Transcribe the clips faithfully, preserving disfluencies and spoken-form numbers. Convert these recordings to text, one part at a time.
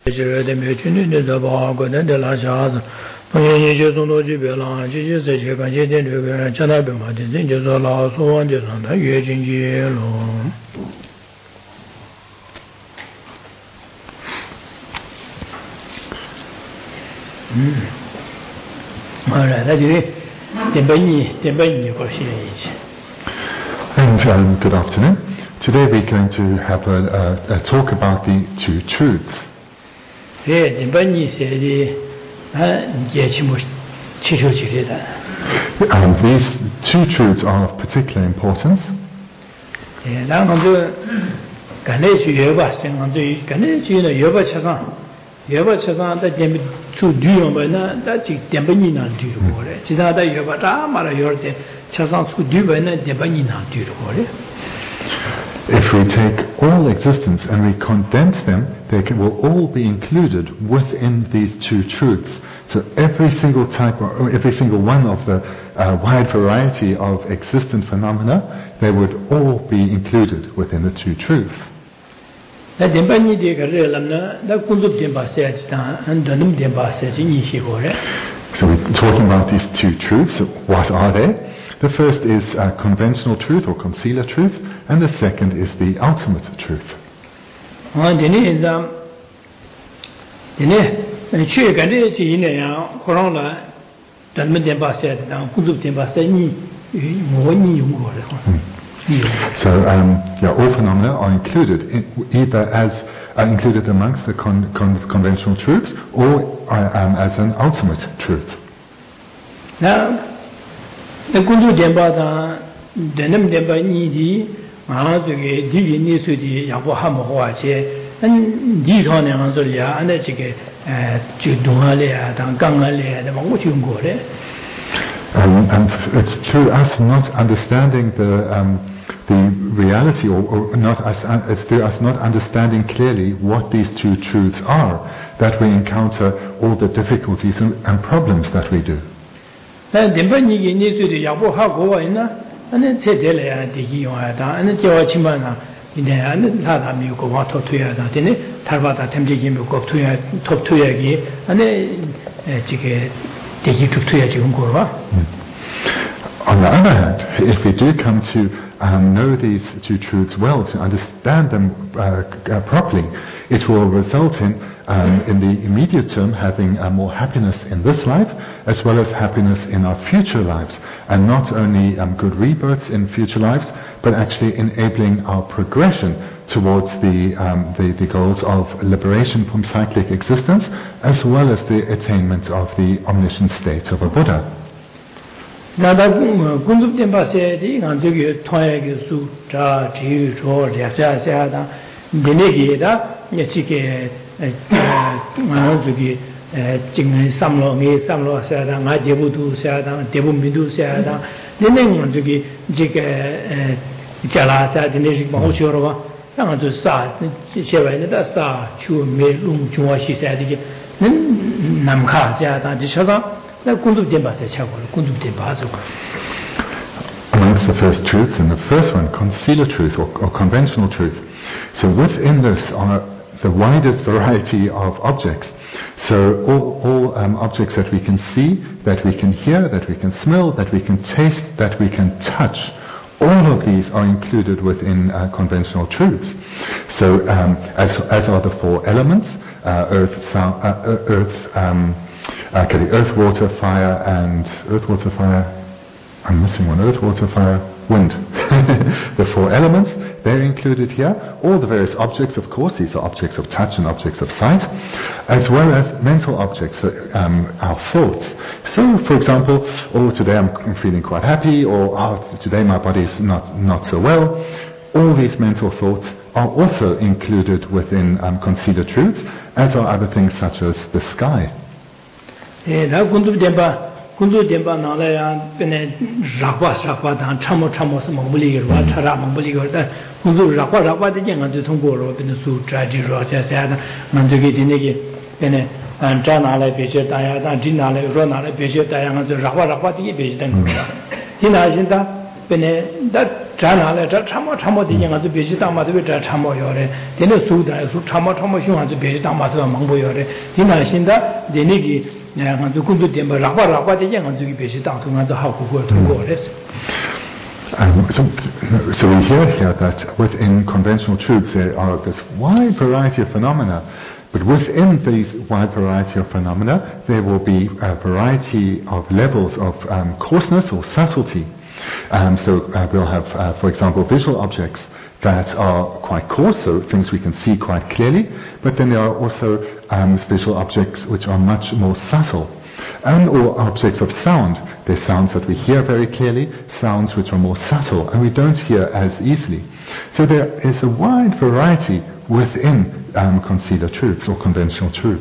就是的没去年的这把过年的拉下子，同学也就从多几遍了，这些这些感谢点这个加拿大嘛的，人就说老说完就让他越进去了。嗯，好了，那就点半年，点半年过去一起。 And um, good afternoon. Today we're going to have a, a, a talk about the two truths. And these two truths are of particular importance. If we take all existence and we condense them, they can, will all be included within these two truths. So every single type, or every single one of the uh, wide variety of existent phenomena, they would all be included within the two truths. So we're talking about these two truths. What are they? The first is uh, conventional truth or concealer truth, and the second is the ultimate truth. Mm. So um, yeah, all phenomena are included in, either as uh, included amongst the con- con- conventional truths or uh, um, as an ultimate truth. Now, the kundu demba da denem demba ni di ma zhe ge di ge ni su di ya bo ha mo hua che an di tho ne an zo ya an de ge eh ju dong a le ya dang gang a le de ma wo chu ngo le. Um, and it's through us not understanding the um, the reality, or, or not us, uh, it's through us not understanding clearly what these two truths are, that we encounter all the difficulties and, and problems that we do. And the On the other hand, if we do come to um, know these two truths well, to understand them uh, uh, properly, it will result in, um, in the immediate term, having uh, more happiness in this life, as well as happiness in our future lives, and not only um, good rebirths in future lives, but actually enabling our progression towards the, um, the, the goals of liberation from cyclic existence, as well as the attainment of the omniscient state of a Buddha. Now, the Kundup Tempa said, the Antigua Toyag Su, Cha, Chi, Chor, Yacha, Sada, Denegida, Yachike, Manazuki, Jing Samlo, Me, Samlo, Sada, Debutu, Sada, Debumidu, Sada, the name of the Jika Jala, Sada, the Nation Mahoshorova, and to Sa, Sheva, Sa, Chu, Me, Lung, Chua, she said, Namka, Sada, the Shaza. Amongst the first truths, and the first one, concealer truth or, or conventional truth. So within this are the widest variety of objects. So all, all um, objects that we can see, that we can hear, that we can smell, that we can taste, that we can touch, all of these are included within uh, conventional truths. So um, as, as are the four elements, uh, earth, sound, uh, earth, um, Okay, the earth, water, fire, and earth, water, fire. I'm missing one. Earth, water, fire, wind. The four elements, they're included here. All the various objects, of course, these are objects of touch and objects of sight, as well as mental objects, um, our thoughts. So, for example, oh, today I'm, I'm feeling quite happy, or oh, today my body is not, not so well. All these mental thoughts are also included within um, concealer truths, as are other things such as the sky. Da kundu demba kundu demba nala ya pene rakwa rakwa dan chamo chamo se mongbuli ro chara mongbuli ro da kundu rakwa rakwa de jeng de thong go ro pene su tra ji ro cha sa da man ge de ne ge pene an cha na le be che da ya da ji na le ro na le be che da ya ga rakwa rakwa de be che dan ko da hin na hin da pene da 자나래 저 참모 참모 되냐가 저 배시 담마도 저 참모요래 되네 수다 수 참모 참모 흉한 저 배시 담마도 망보요래 디나신다 되네기 내가 저 군도 된 라바 라바 되냐가 저기 배시 담통한도 하고 그거 통고래서 Um, so, so we hear here that within conventional truths there are this wide variety of phenomena, but within these wide variety of phenomena there will be a variety of levels of um, coarseness or subtlety. Um, so uh, we'll have, uh, for example, visual objects that are quite coarse, so things we can see quite clearly, but then there are also um, visual objects which are much more subtle. And or objects of sound. There's sounds that we hear very clearly, sounds which are more subtle and we don't hear as easily. So there is a wide variety within um, concealer truths or conventional truths.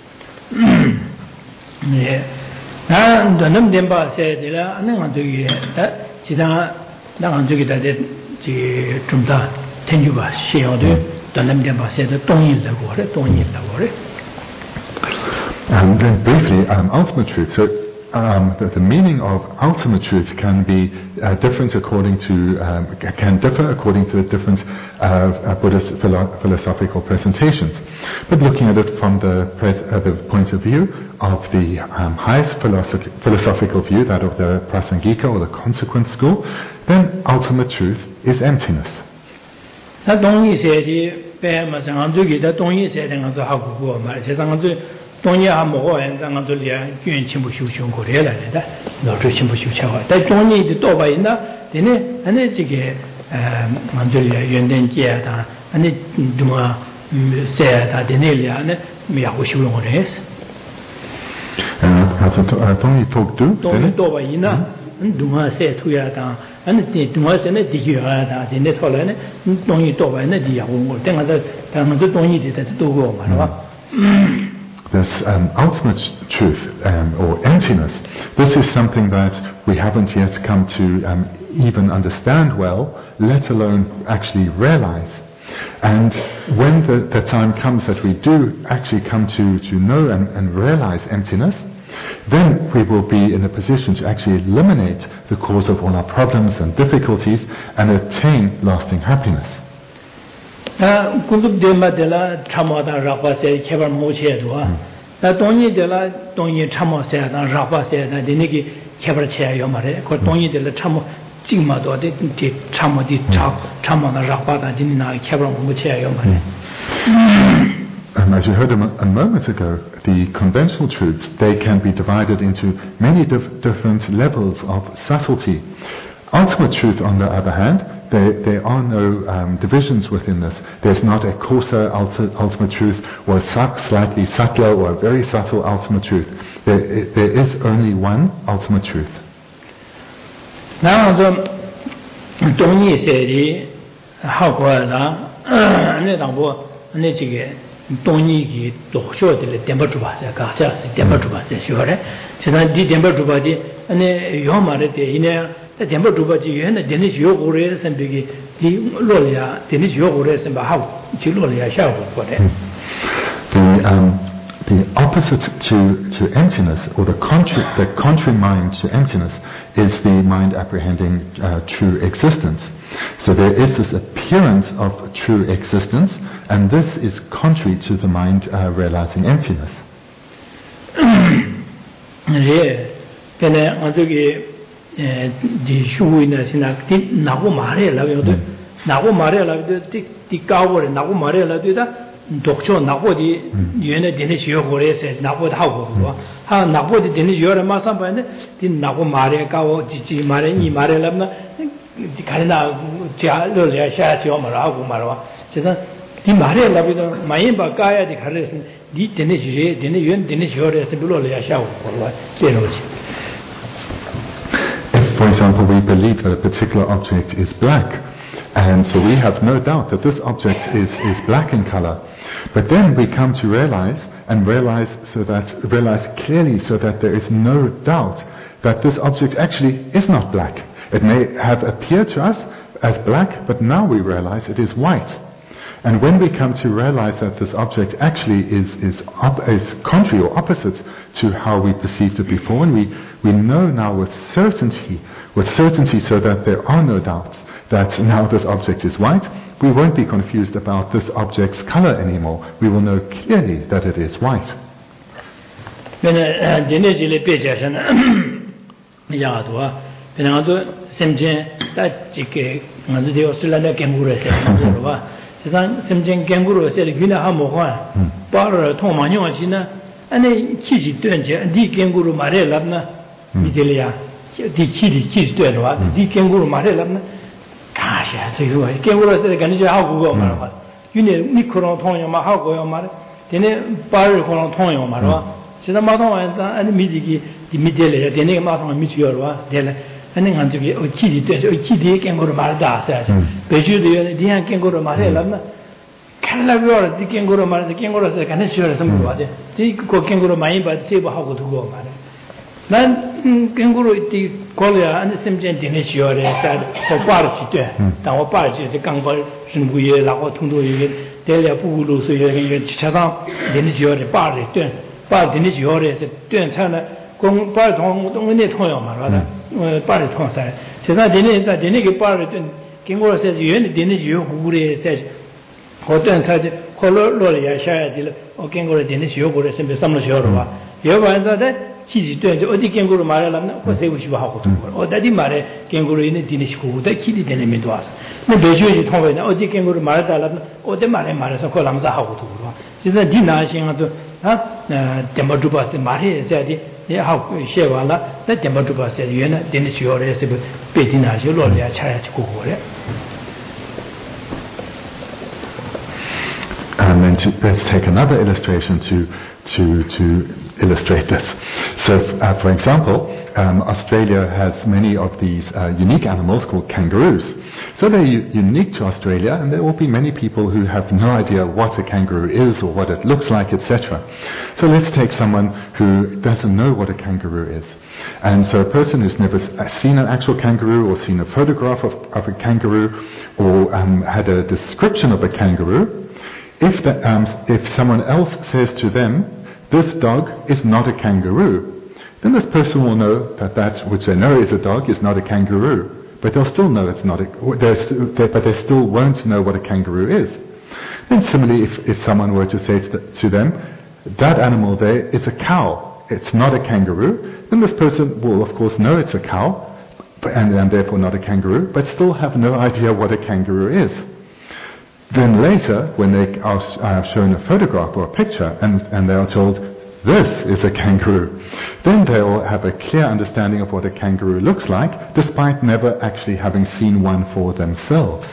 Yeah. And the name Demba said, I know that Chida Nanganjuki that the Jumda Tenuba, she or the name Demba said, don't eat the water, don't eat the water. And then briefly, um, ultimate truth. So um, the, the meaning of ultimate truth can be uh, different according to, um, can differ according to the different uh, uh, Buddhist philo- philosophical presentations. But looking at it from the, pres- uh, the point of view of the um, highest philosoph- philosophical view, that of the Prasangika or the consequent school, then ultimate truth is emptiness. 동의하 먹어 엔장한들이야 교인 친구 휴휴 거래라 내가 너를 친구 휴쳐와 다 동의도 또 봐있나 되네 아니 지게 에 만들이야 연된지야다 아니 누가 세다 되네리야네 미하고 쉬는 거래스 아 동의 톡도 동의 또 봐있나 누가 세 투야다 아니 누가 세네 디기야다 되네 설레네 동의 또 봐있네 디하고 거 내가 당한테 동의 되다 또 그거 말아 This um, ultimate truth um, or emptiness, this is something that we haven't yet come to um, even understand well, let alone actually realize. And when the, the time comes that we do actually come to, to know and, and realize emptiness, then we will be in a position to actually eliminate the cause of all our problems and difficulties and attain lasting happiness. 아 군급 데마데라 참마다 라바세 개발 모체도 나 동의데라 동의 참마세다 라바세다 되니기 개발 체요 말에 그 동의데라 참모 찍마도 돼 참모디 참 참마다 라바다 되니나 개발 모체요 말에 And as you heard a, a moment ago, the conventional truths, they can be divided into many dif- different levels of subtlety. Ultimate truth, on the other hand, There, there are no um, divisions within this. There's not a coarser ulti- ultimate truth or a su- slightly subtler or a very subtle ultimate truth. There, there is only one ultimate truth. Now, the Dongyi said, how well, and then I need 동의기 또 쇼들 덴버주바세 가자스 덴버주바세 쇼래 지난 디 덴버주바디 아니 요마르데 이네 덴버주바지 얘네 데니스 요고레 선비기 디 로리아 데니스 요고레 선바 하고 지 로리아 샤고 거래 The um the opposite to to emptiness or the contrary the contrary mind to emptiness is the mind apprehending uh, true existence. So there is this appearance of true existence, and this is contrary to the mind uh, realizing emptiness. 예, 근데 어저기 디 슈위나 신학티 나고 말해라고도 나고 말해라고도 디 까고래 나고 말해라도다 독초 나고디 얘네 되는 시어고래서 나고도 하고 그거 하 나고디 되는 시어를 마산 봐는데 디 나고 말해 까고 지지 말해 이 말해라면 가르나 자르려 샤죠 말하고 말아 제가 이 말해라고도 많이 봐 까야 돼 가르서 니 되는 시에 되는 연 되는 시어에서 불러려 샤고 그거 되는지 For example, we believe that a particular object is black, and so we have no doubt that this object is, is black in color. But then we come to realize and realize so that realize clearly so that there is no doubt that this object actually is not black. It may have appeared to us as black, but now we realize it is white. And when we come to realize that this object actually is, is, op- is contrary or opposite to how we perceived it before, and we, we know now with certainty, with certainty so that there are no doubts that now this object is white, we won't be confused about this object's color anymore. We will know clearly that it is white. Semjen Kanguru said, Guna Hamohan, Bar Tomano China, and a Chichi Dunja, Di Kanguru Mare Labna, Italia, Di Chili Chis Dunwa, Di Kanguru Mare Labna, Kasha, so you Kanguru said, Ganija Hago Marva. You need Nikon Tonyo Mahago Mar, then Bar Tonyo Marva, Sina Maton and Midigi, the Midelia, the name of Michiorwa, and then to be Chidi, Chidi can go to Marda, says. Beju, the young can go to Marella. Canada, the can go to Marda, the can go to Canada, somebody. The can go to my but say how to go, man. Then can go to the Colia and the same gentleman said, for party, our party, the Kangol, Shinguye, Lakotundu, Delia Pulu, so you Chazan, Denis your party, turn, but Denis your is a turn, Kong Parton, only Toyama, rather. Party concert. Says I didn't that the nigger party Kingo says you didn't you who says Hotel said Color Lolia Shire or Kingo Dennis Yogo and some of Yorova. Yoga and that she's doing the Odi Kingo Maralam, was they wish you how to or that Mare Kingo in a Dinish school that she didn't mean to us. No Beju told me Odi Kingo Maradalam or the Mare Maras of Colamza how to. She's a dinner she had to Demodubas and Marie said. Yeah, how Shevala, that Dematuba said, you know, Dennis Yores, Betina, Lolia, Charach. And then to, let's take another illustration to, to, to illustrate this. So, uh, for example, um, Australia has many of these uh, unique animals called kangaroos. So they're u- unique to Australia, and there will be many people who have no idea what a kangaroo is or what it looks like, et cetera. So let's take someone who doesn't know what a kangaroo is. And so a person who's never seen an actual kangaroo or seen a photograph of, of a kangaroo or um, had a description of a kangaroo, if, the, um, if someone else says to them, this dog is not a kangaroo, then this person will know that that which they know is a dog is not a kangaroo. But they'll still know it's not a, they, but they still won't know what a kangaroo is. And similarly, if, if someone were to say to, the, to them, that animal there is a cow, it's not a kangaroo, then this person will of course know it's a cow, and, and therefore not a kangaroo, but still have no idea what a kangaroo is. Then later, when they are uh, shown a photograph or a picture, and, and they are told, this is a kangaroo, then they'll have a clear understanding of what a kangaroo looks like, despite never actually having seen one for themselves.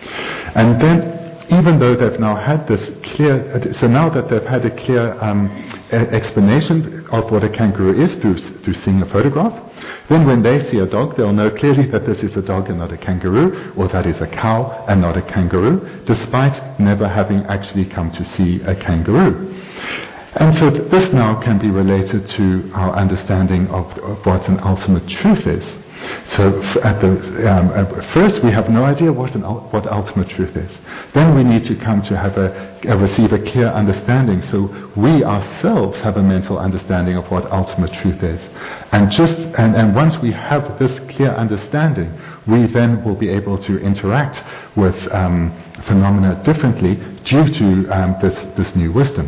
And then, even though they've now had this clear, so now that they've had a clear um, explanation of what a kangaroo is through, through seeing a photograph, then when they see a dog, they'll know clearly that this is a dog and not a kangaroo, or that is a cow and not a kangaroo, despite never having actually come to see a kangaroo. And so th- this now can be related to our understanding of, of what an ultimate truth is. So f- at the um, at first we have no idea what an ul- what ultimate truth is. Then we need to come to have a, a receive a clear understanding. So we ourselves have a mental understanding of what ultimate truth is. And just and, and once we have this clear understanding, we then will be able to interact with um, phenomena differently due to um, this this new wisdom.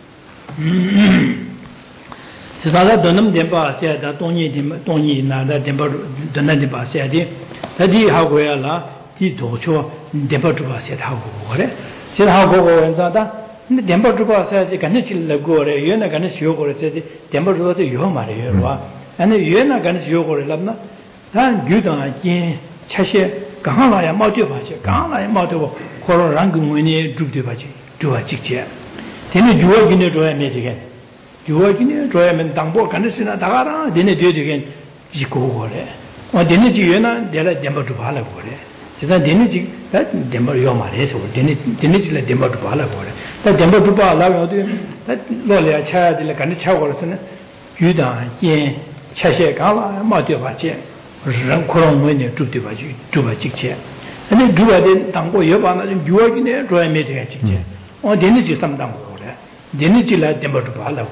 Sala donam dempa sia da tongyi dim tongyi na da dempa donan dempa sia di da di ha go ya la di do cho dempa tu ba sia da go re sia ha go go wen za da dempa tu ba sia ji gan ni le go re yue na gan ni xio go re sia di dempa tu ba de yo ma re yue wa an yue na gan ni xio go re la na dan gyu dang jin cha xie gang la ya mao de ba ji gang la ya mao de bo ko ro rang gung wen ni zhu de ba ji zhu ba ji jie teni juwa gine zhuwa me jigen juwa gine zhuwa me dangbo kanisi na dagara dine diyo jigen ji go go re wa dine ji yue na dila denpa zhuwa la go re jisa dine ji da denpa yo ma re so dine dine ji la denpa zhuwa la go re da denpa zhuwa la yo de da lo le cha de la kanisi cha go re se na yu dang jen cha xie gang la ma de ba jie ren ko rong wen ne zhu de ba ji zhu ba ji jie And then do it, Tango Yabana, you are in a dry meeting. Or the energy some down water. The energy like the water.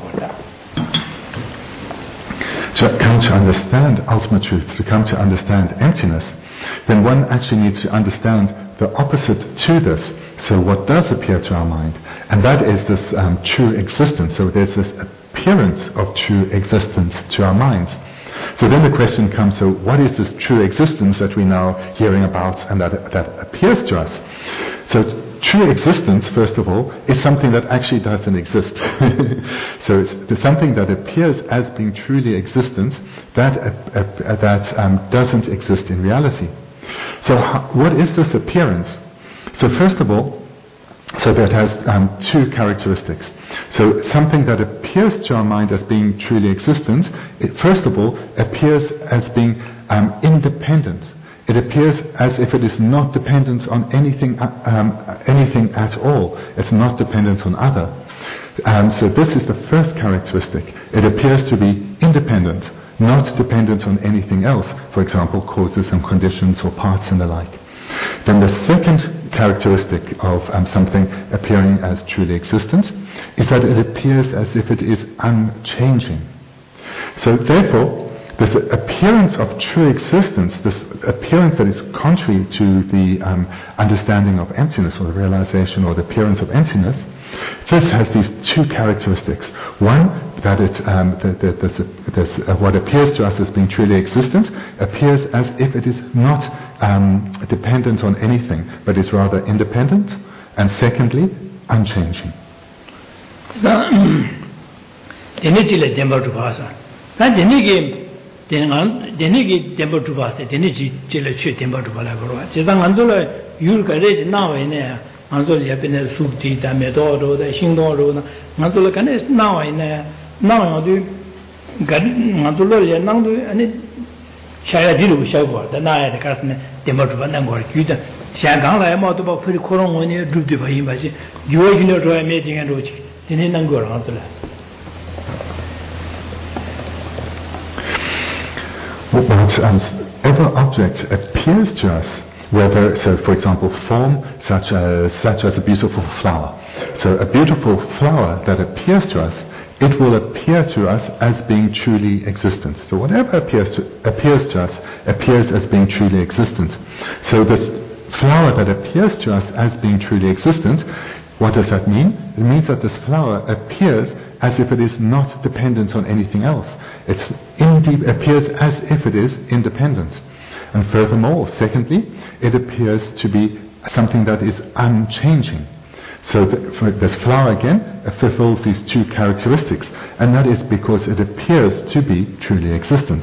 To come to understand ultimate truth, to come to understand emptiness, then one actually needs to understand the opposite to this. So what does appear to our mind? And that is this um, true existence. So there's this appearance of true existence to our minds. So then the question comes, so what is this true existence that we're now hearing about and that, that appears to us? So true existence, first of all, is something that actually doesn't exist. So it's, it's something that appears as being truly existent that, uh, uh, that um, doesn't exist in reality. So how, what is this appearance? So first of all, so that has um, two characteristics. So something that appears to our mind as being truly existent, it first of all appears as being um, independent. It appears as if it is not dependent on anything, um, anything at all. It's not dependent on other. Um, so this is the first characteristic. It appears to be independent, not dependent on anything else. For example, causes and conditions or parts and the like. Then the second characteristic of um, something appearing as truly existent is that it appears as if it is unchanging. So therefore, this appearance of true existence, this appearance that is contrary to the um, understanding of emptiness or the realization or the appearance of emptiness, this has these two characteristics. One, that it, um, that, that this, this, uh, what appears to us as being truly existent appears as if it is not um, dependent on anything, but is rather independent, and secondly, unchanging. Denigi temple to pass, Denigi Chile temple to Palagora. Chizangandola, you'll get now in there. Andola Yapin Subti, Tamedoro, the Shindoro, Andola Canes now in there. Now do Andola, Nandu, and it Chayadilu Shago, the Naya, the Casne, temple to Vanangor, Cuda, Shagala, Motoba, pretty coron when you do the Bahimbashi. You are going to a meeting and Rochi, in Nangor, Andola. Whatever object appears to us, whether, so for example, form such as, such as a beautiful flower. So a beautiful flower that appears to us, it will appear to us as being truly existent. So whatever appears to, appears to us appears as being truly existent. So this flower that appears to us as being truly existent, what does that mean? It means that this flower appears as if it is not dependent on anything else. It appears as if it is independent. And furthermore, secondly, it appears to be something that is unchanging. So the, for this flower again fulfills these two characteristics, and that is because it appears to be truly existent.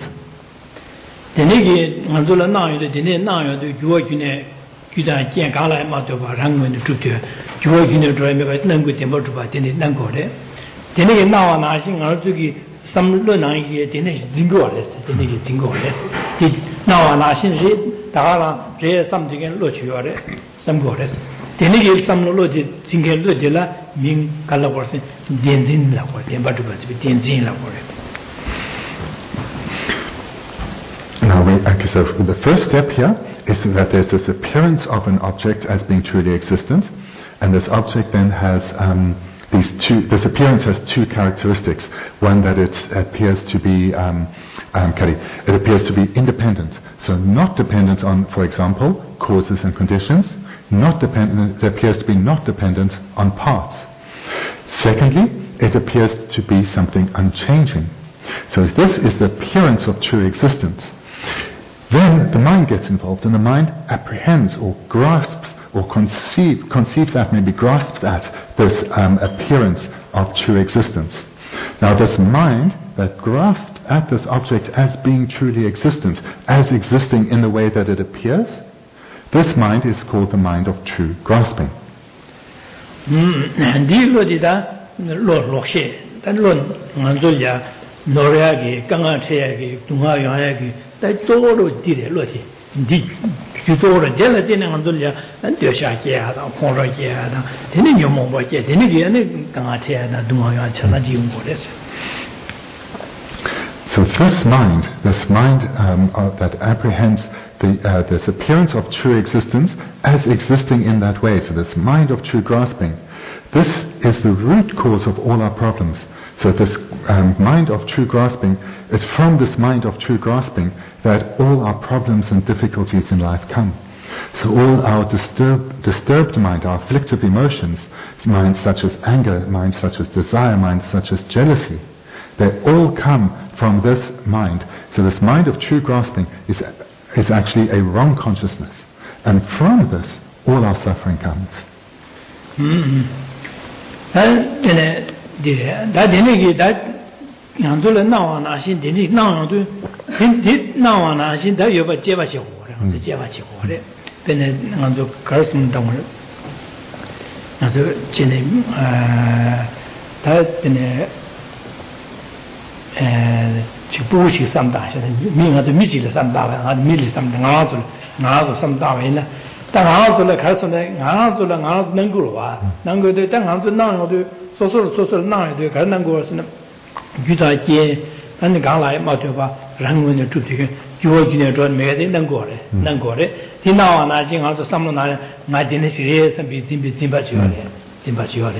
Some Lunai, Dennis Zingores, Dennis Zingores. Now, Nashin, Tara, Jay, something and Luciore, some Gores. Dennis, some Logi, Zinga Lugilla, Ming Calabos, Denzin Lapor, Dembatuas with Denzin Lapor. Now, we, okay, so the first step here is that there's this appearance of an object as being truly existent, and this object then has um, these two. This appearance has two characteristics. One, that it appears to be um, um, it appears to be independent, so not dependent on, for example, causes and conditions. Not dependent. It appears to be not dependent on parts. Secondly, it appears to be something unchanging. So if this is the appearance of true existence, then the mind gets involved, and the mind apprehends or grasps or conceive, conceives at, maybe grasps at this um, appearance of true existence. Now this mind that grasps at this object as being truly existent, as existing in the way that it appears, this mind is called the mind of true grasping. Noriagi, Gangateagi, Tungayagi, they told did it. Indeed, you told a gelatin and Dulia and Doshakia, Porakia, then you move like it, then again, Gangatea and Dumaya Chanadium. So this mind, this mind um, uh, that apprehends the, uh, this appearance of true existence as existing in that way. So this mind of true grasping, this is the root cause of all our problems. So this um, mind of true grasping, it's from this mind of true grasping that all our problems and difficulties in life come. So all our disturb, disturbed mind, our afflictive emotions, minds such as anger, minds such as desire, minds such as jealousy, they all come from this mind. So this mind of true grasping is, is actually a wrong consciousness. And from this, all our suffering comes. Mm-hmm. That didn't that Yanzula now and I think did now did now and I think that you have a Jevashi water, the Jevashi water, then on the Carson Domer. As a Jenny, that in a Chibushi sometimes, meaning at the Michel sometimes, and Millie something else, now some down. Tangao to the Carson, Nao to the Nao Nangua, Nango de Tangao now do social social now the Carnangos and Gutaje and the Gala Matova, Rango in the Tutti, Georgian John made in Nangore, Nangore. He now announcing how to summon my Dennis and be Timbachiore, Timbachiore.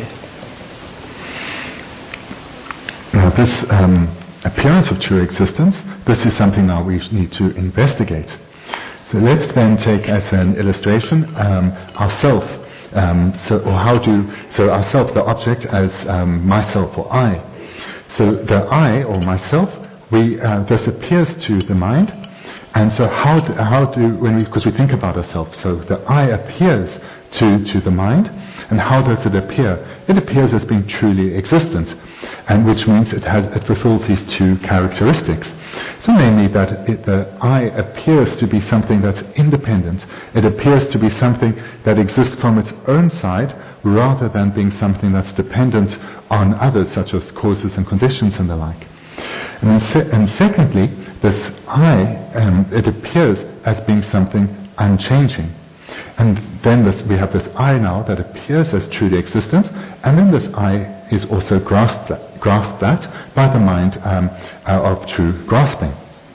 Now, this um, appearance of true existence, this is something now we need to investigate. So let's then take as an illustration um, ourself. Um, so, or how do so ourself, the object, as um, myself or I. So the I or myself, we uh, this appears to the mind, and so how do, how do when we because we think about ourselves. So the I appears to to the mind, and how does it appear? It appears as being truly existent, and which means it has it fulfills these two characteristics. So namely that it, the I appears to be something that's independent. It appears to be something that exists from its own side rather than being something that's dependent on others, such as causes and conditions and the like. And, then se- and secondly, this I, um, it appears as being something unchanging. And then this, we have this I now that appears as truly existent, and then this I is also grasped at, grasped at by the mind um, uh, of true grasping.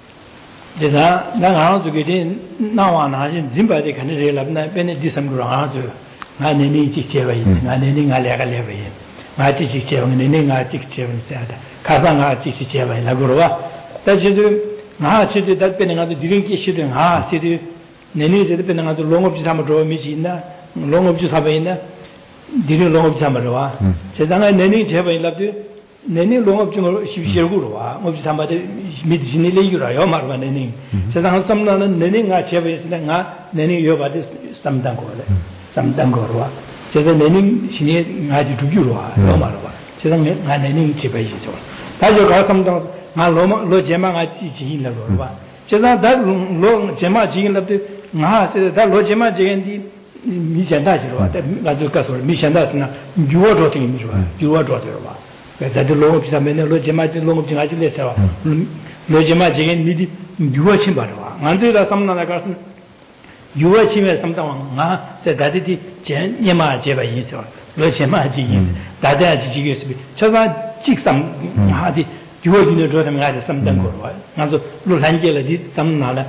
Nene said the Penanga long of Samadro Michina, long of Jusabina, didn't long of Samadroa. Sedana Nene Cheva loved you, Nene long of Shirgurua, of somebody medicinally Yoma Nene. Sedana some Nene Cheva, Nene Yoba, some Dangor, some Dangorua. Said the Nene she had to Yurua, Yomarua. Said Nene Cheva. That's your custom, my Loma, Lojema, I teach in the Lorua. That long Jema Jing of the Maha said that Lojema Jindi Mishandashua, that Mazukas or Mishandasna, you are dropping you are dropping. That the law of Samena Lojema long of Jinajilesa, Lojema Jing Midi, you are Chimbarua. Until that some other person, you are Chim sometime, said that it is Yema Jeva Yiso, Lojema Jing, that is used to be. Chava Chicksam Hadi. You are going to draw them like some Dangor. Now, Langela did some Nala,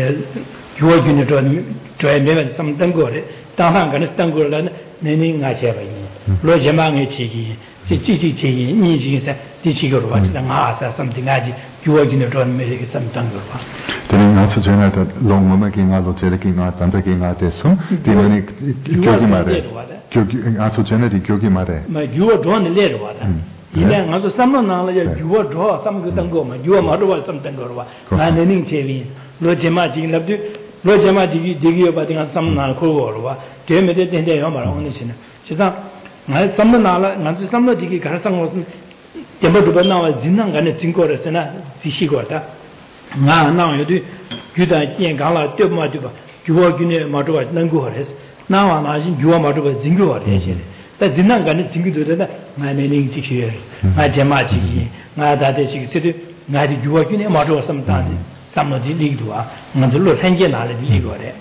you are going to draw them some Dangor, Tangan, Stangolan, Nene Nacheva, Lojamang Chigi, Chichi Chigi, Niji, Tichigo, something like you are going to draw me some Dangor. Then also generate long mimicking out of Jeriking out, Tantaking out there soon. The only Gyogimare. Also generate Gyogimare. My you are drawn the lead water. Ilang also someone you are draw some good angoma, you are Madua some Tangorwa, Naning Chevi, Lojema Jing loved you, Lojema Digi about some Nankorwa, came at it in the Yoma on the Sina. She thought, I summon Nala, and some Digi Karasang was Temple now as Zinang and Zinkora Sena, Sishigota. Now, now you do Yuda Gala, Tubmatuba, you are Guinea Madua, Nangores. Now I'm asking you are Madua Zingo. That Zinang and Zingu, my name is here, my Jamachi, my Dadashi City, my Juakin, Madua sometimes, some of the Ligua, and the Lord Hangena, the Ligore.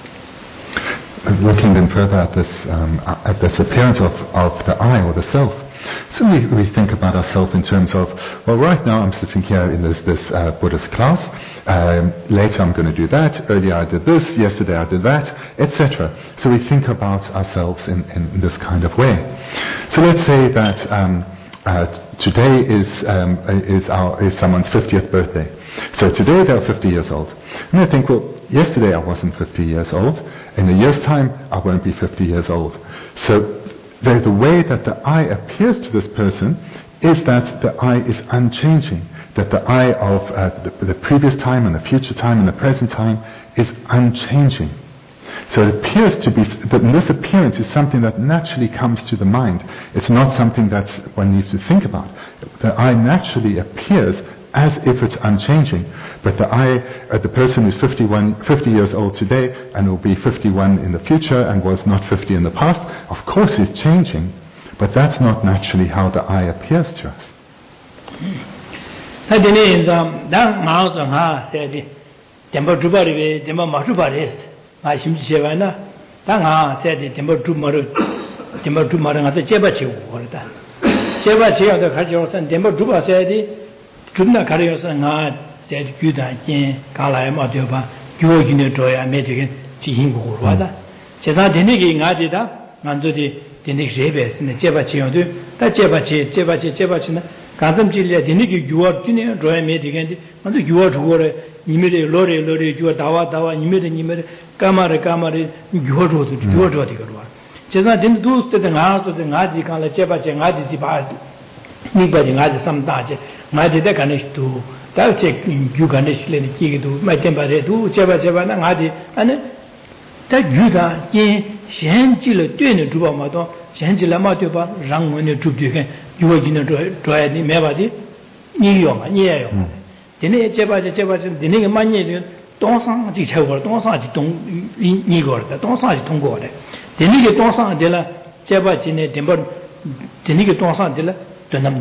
Looking then further at this, um, at this appearance of, of the I or the self, So we, we think about ourselves in terms of, well, right now I'm sitting here in this, this uh, Buddhist class, um, later I'm going to do that, earlier I did this, yesterday I did that, et cetera. So we think about ourselves in, in this kind of way. So let's say that um, uh, today is, um, is, our, is someone's fiftieth birthday. So today they're fifty years old. And I think, well, yesterday I wasn't fifty years old. In a year's time, I won't be fifty years old. So the, the way that the I appears to this person is that the I is unchanging. That the I of uh, the, the previous time and the future time and the present time is unchanging. So it appears to be, that this appearance is something that naturally comes to the mind. It's not something that one needs to think about. The I naturally appears as if it's unchanging. But the I, uh, the person who's fifty-one, fifty years old today and will be fifty-one in the future and was not fifty in the past, of course is changing, but that's not naturally how the I appears to us. Jumna Kariosa nga said Judan Jin, Kala Matioba, Georgina Joya, Medigan, Tihingu Wada. Chesa Denigi Nadida, Nandudi, Denik Rebes, and the Jebachi, that Jebachi, Jebachi, Jebachina, Kantam Jilia, Deniki, Georgina, Joya Medigan, and the George Wore, Nimiri, Lori, Lori, Dawa, Dawa, Nimiri, Nimiri, Kamara, Kamari, George, George Wadigarwa. Chesa didn't do the house of the Nadi, Kala Jebachi, Nadi. Nobody had some danger. My did the Ganesh too. That's a you Ganesh Lady Kidu, my temper do, Java Java Nadi, and that Juda, Jin, Shangila, Dune, Jubamato, Shangila Matuba, Rang when you took you can, you were in a dry Mevadi, New York, yeah. The Java Java, the nigger money, don't sound the Chever, don't sound it, don't Nigor, don't sound it, don't go there. The nigger don't sound de la Java Jine, the nigger don't sound de la. So now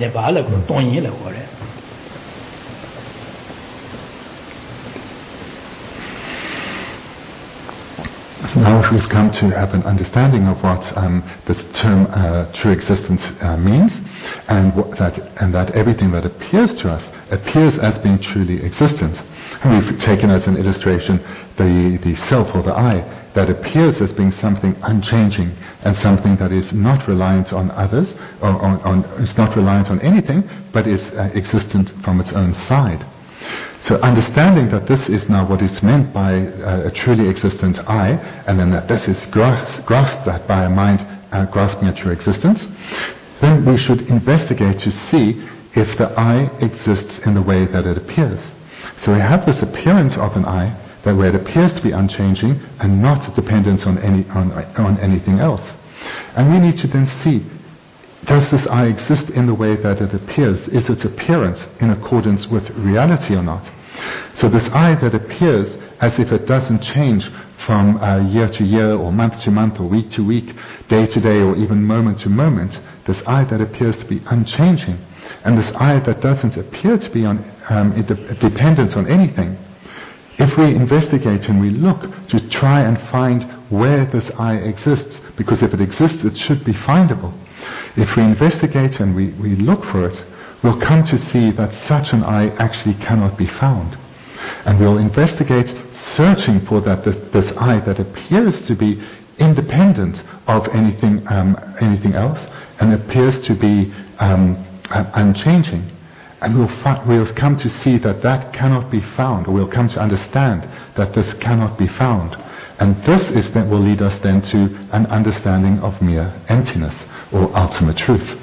we've come to have an understanding of what um, this term uh, true existence uh, means, and what that and that everything that appears to us appears as being truly existent. And we've taken as an illustration the, the self or the I that appears as being something unchanging and something that is not reliant on others, or on, on is not reliant on anything, but is uh, existent from its own side. So understanding that this is now what is meant by uh, a truly existent I, and then that this is grasped, grasped at by a mind uh, grasping at true existence, then we should investigate to see if the I exists in the way that it appears. So we have this appearance of an I, that where it appears to be unchanging and not dependent on any on, on anything else. And we need to then see, does this I exist in the way that it appears? Is its appearance in accordance with reality or not? So this I that appears as if it doesn't change from uh, year to year or month to month or week to week, day to day or even moment to moment, this I that appears to be unchanging, and this I that doesn't appear to be on, um, dependent on anything, if we investigate and we look to try and find where this I exists, because if it exists it should be findable. If we investigate and we, we look for it, we'll come to see that such an I actually cannot be found. And we'll investigate searching for that this, this I that appears to be independent of anything um, anything else and appears to be um, uh, unchanging. And we'll, fi- we'll come to see that that cannot be found, or we'll come to understand that this cannot be found. And this is that will lead us then to an understanding of mere emptiness, or ultimate truth.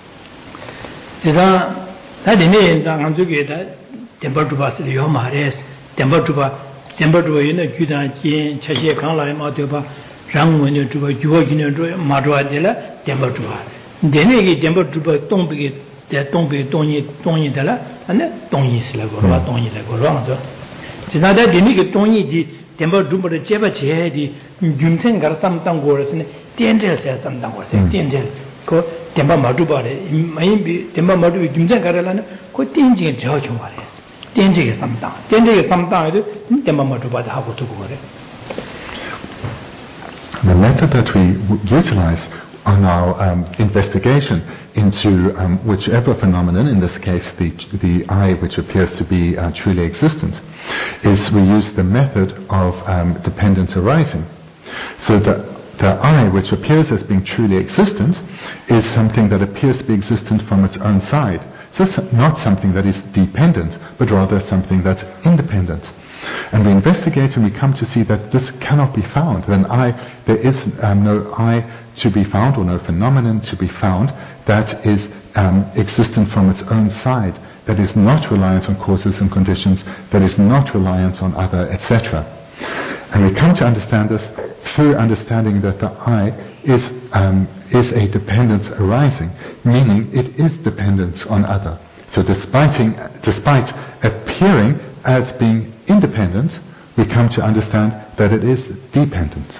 That don't be Tony Tony Della and then Tony Slago, Tony Lago. It's not that you need Tony the Temple Duba the Jebache, the Jumsen got some tangors and Tientel says some tangors, Tientel, called Temba Maduba, maybe Temba Madu, Jumsen Carolina, called Tingy George Wallace. Tingy is some time. Tingy is some time, Temba Maduba, how to go. The method that we w- utilize on our um, investigation into um, whichever phenomenon, in this case the, the I which appears to be uh, truly existent, is we use the method of um, dependent arising. So the, the I which appears as being truly existent is something that appears to be existent from its own side. So it's not something that is dependent, but rather something that's independent. And we investigate and we come to see that this cannot be found. Then I, there is um, no I to be found, or no phenomenon to be found that is um, existent from its own side, that is not reliant on causes and conditions, that is not reliant on other, et cetera. And we come to understand this through understanding that the I is um, is a dependence arising, meaning it is dependent on other. So despite, despite appearing as being independent, we come to understand that it is dependent.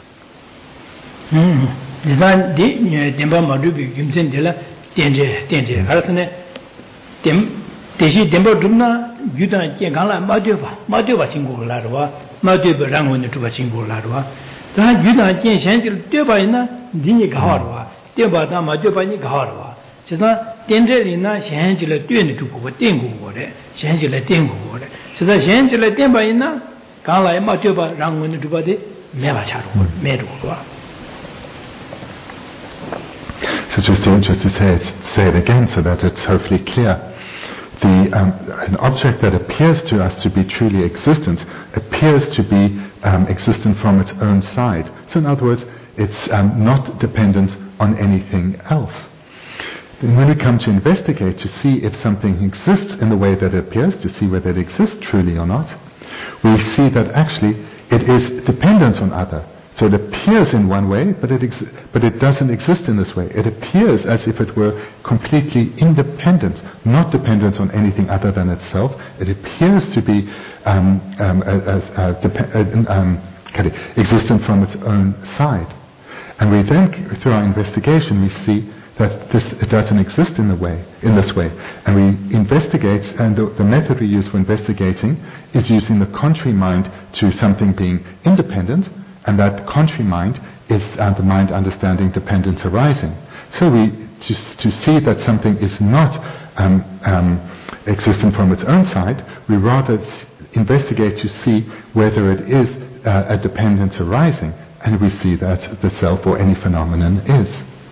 So just to, just to say, it, say it again so that it's hopefully clear. The, um, an object that appears to us to be truly existent appears to be um, existent from its own side. So in other words, it's um, not dependent on anything else. Then when we come to investigate to see if something exists in the way that it appears, to see whether it exists truly or not, we see that actually it is dependent on other. So it appears in one way, but it ex- but it doesn't exist in this way. It appears as if it were completely independent, not dependent on anything other than itself. It appears to be um, um, as, uh, dep- uh, um, existent from its own side. And we then, through our investigation, we see that this it doesn't exist in the way, in this way. And we investigate, and the, the method we use for investigating is using the contrary mind to something being independent. And that contrary mind is uh, the mind understanding dependent arising. So we to, to see that something is not um, um, existent from its own side, we rather s- investigate to see whether it is uh, a dependent arising, and we see that the self or any phenomenon is.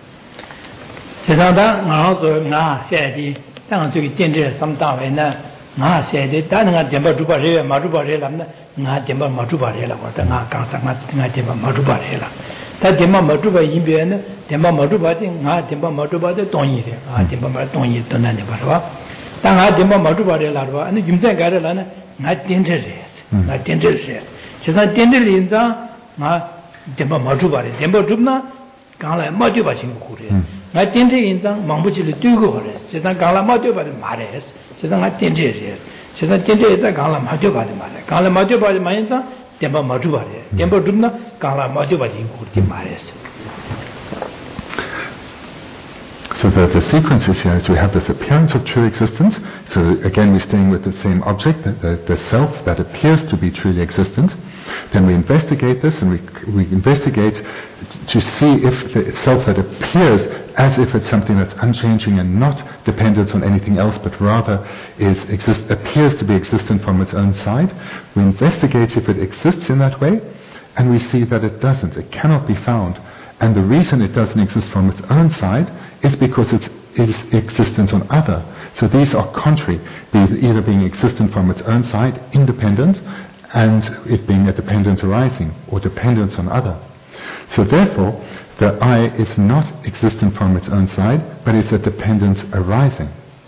nga se de ta nga demba duba re ma duba re la nga demba ma duba re la wa ta nga ka sa nga nga demba ma duba re la ta demba ma duba yin be ne demba ma duba de nga demba ma duba de dong yi de nga demba ma dong yi de na ne ba ba ta nga demba ma duba re la ba ane yim zai ga re la ne nga den de re nga den de re se sa den de lin da nga demba ma duba re demba duba na ga la ma duba chin ku re nga den de yin da mang bu ji le du go re se sa ga la ma duba de ma re 세상아 텐제지 세상 텐제에서 강라 맞죠 봐도 말해 강라 맞죠 봐도 말인다 템바 맞죠 봐래 템바 줍나 강라 맞죠 봐지 그렇게 말했어. So the, the sequence is here is we have this appearance of true existence. So again we're staying with the same object, the, the, the self that appears to be truly existent. Then we investigate this, and we we investigate to see if the self that appears as if it's something that's unchanging and not dependent on anything else, but rather is exist, appears to be existent from its own side. We investigate if it exists in that way, and we see that it doesn't. It cannot be found. And the reason it doesn't exist from its own side is because it is existent on other. So these are contrary, either being existent from its own side, independent, and it being a dependent arising, or dependence on other. So therefore, the I is not existent from its own side, but it's a dependent arising.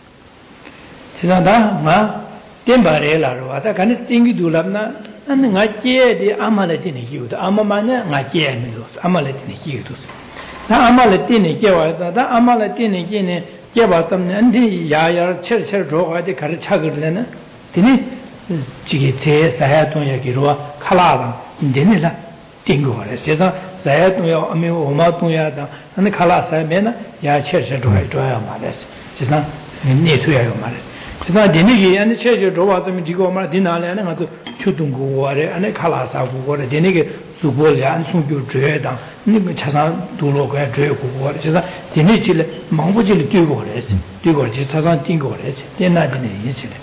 안 nga je de amala de ne yu da amama ne nga je mi lo amala de ne yu do da amala de ne je wa da da amala de ne je ne je ba tam ne ndi ya ya cher cher ro ga de kar cha gir le ne de ne ji ge te sa ya ton ya gi ro khala ba de ne la ting go re se sa sa ya ton ya ame o ma ton ya da ne khala sa me na ya cher cher ro ga ro ya ma le se sa ne tu ya yo ma le 지나 되네게 안에 체제 로와도 미디고 말 디나래 안에 가도 추둥고 와래 안에 칼라사고 와래 되네게 苏波两送就追当那个车上多了块追过过的，就是点那起来忙不起来对过来是，对过去车上顶过来是，点那点那一起来。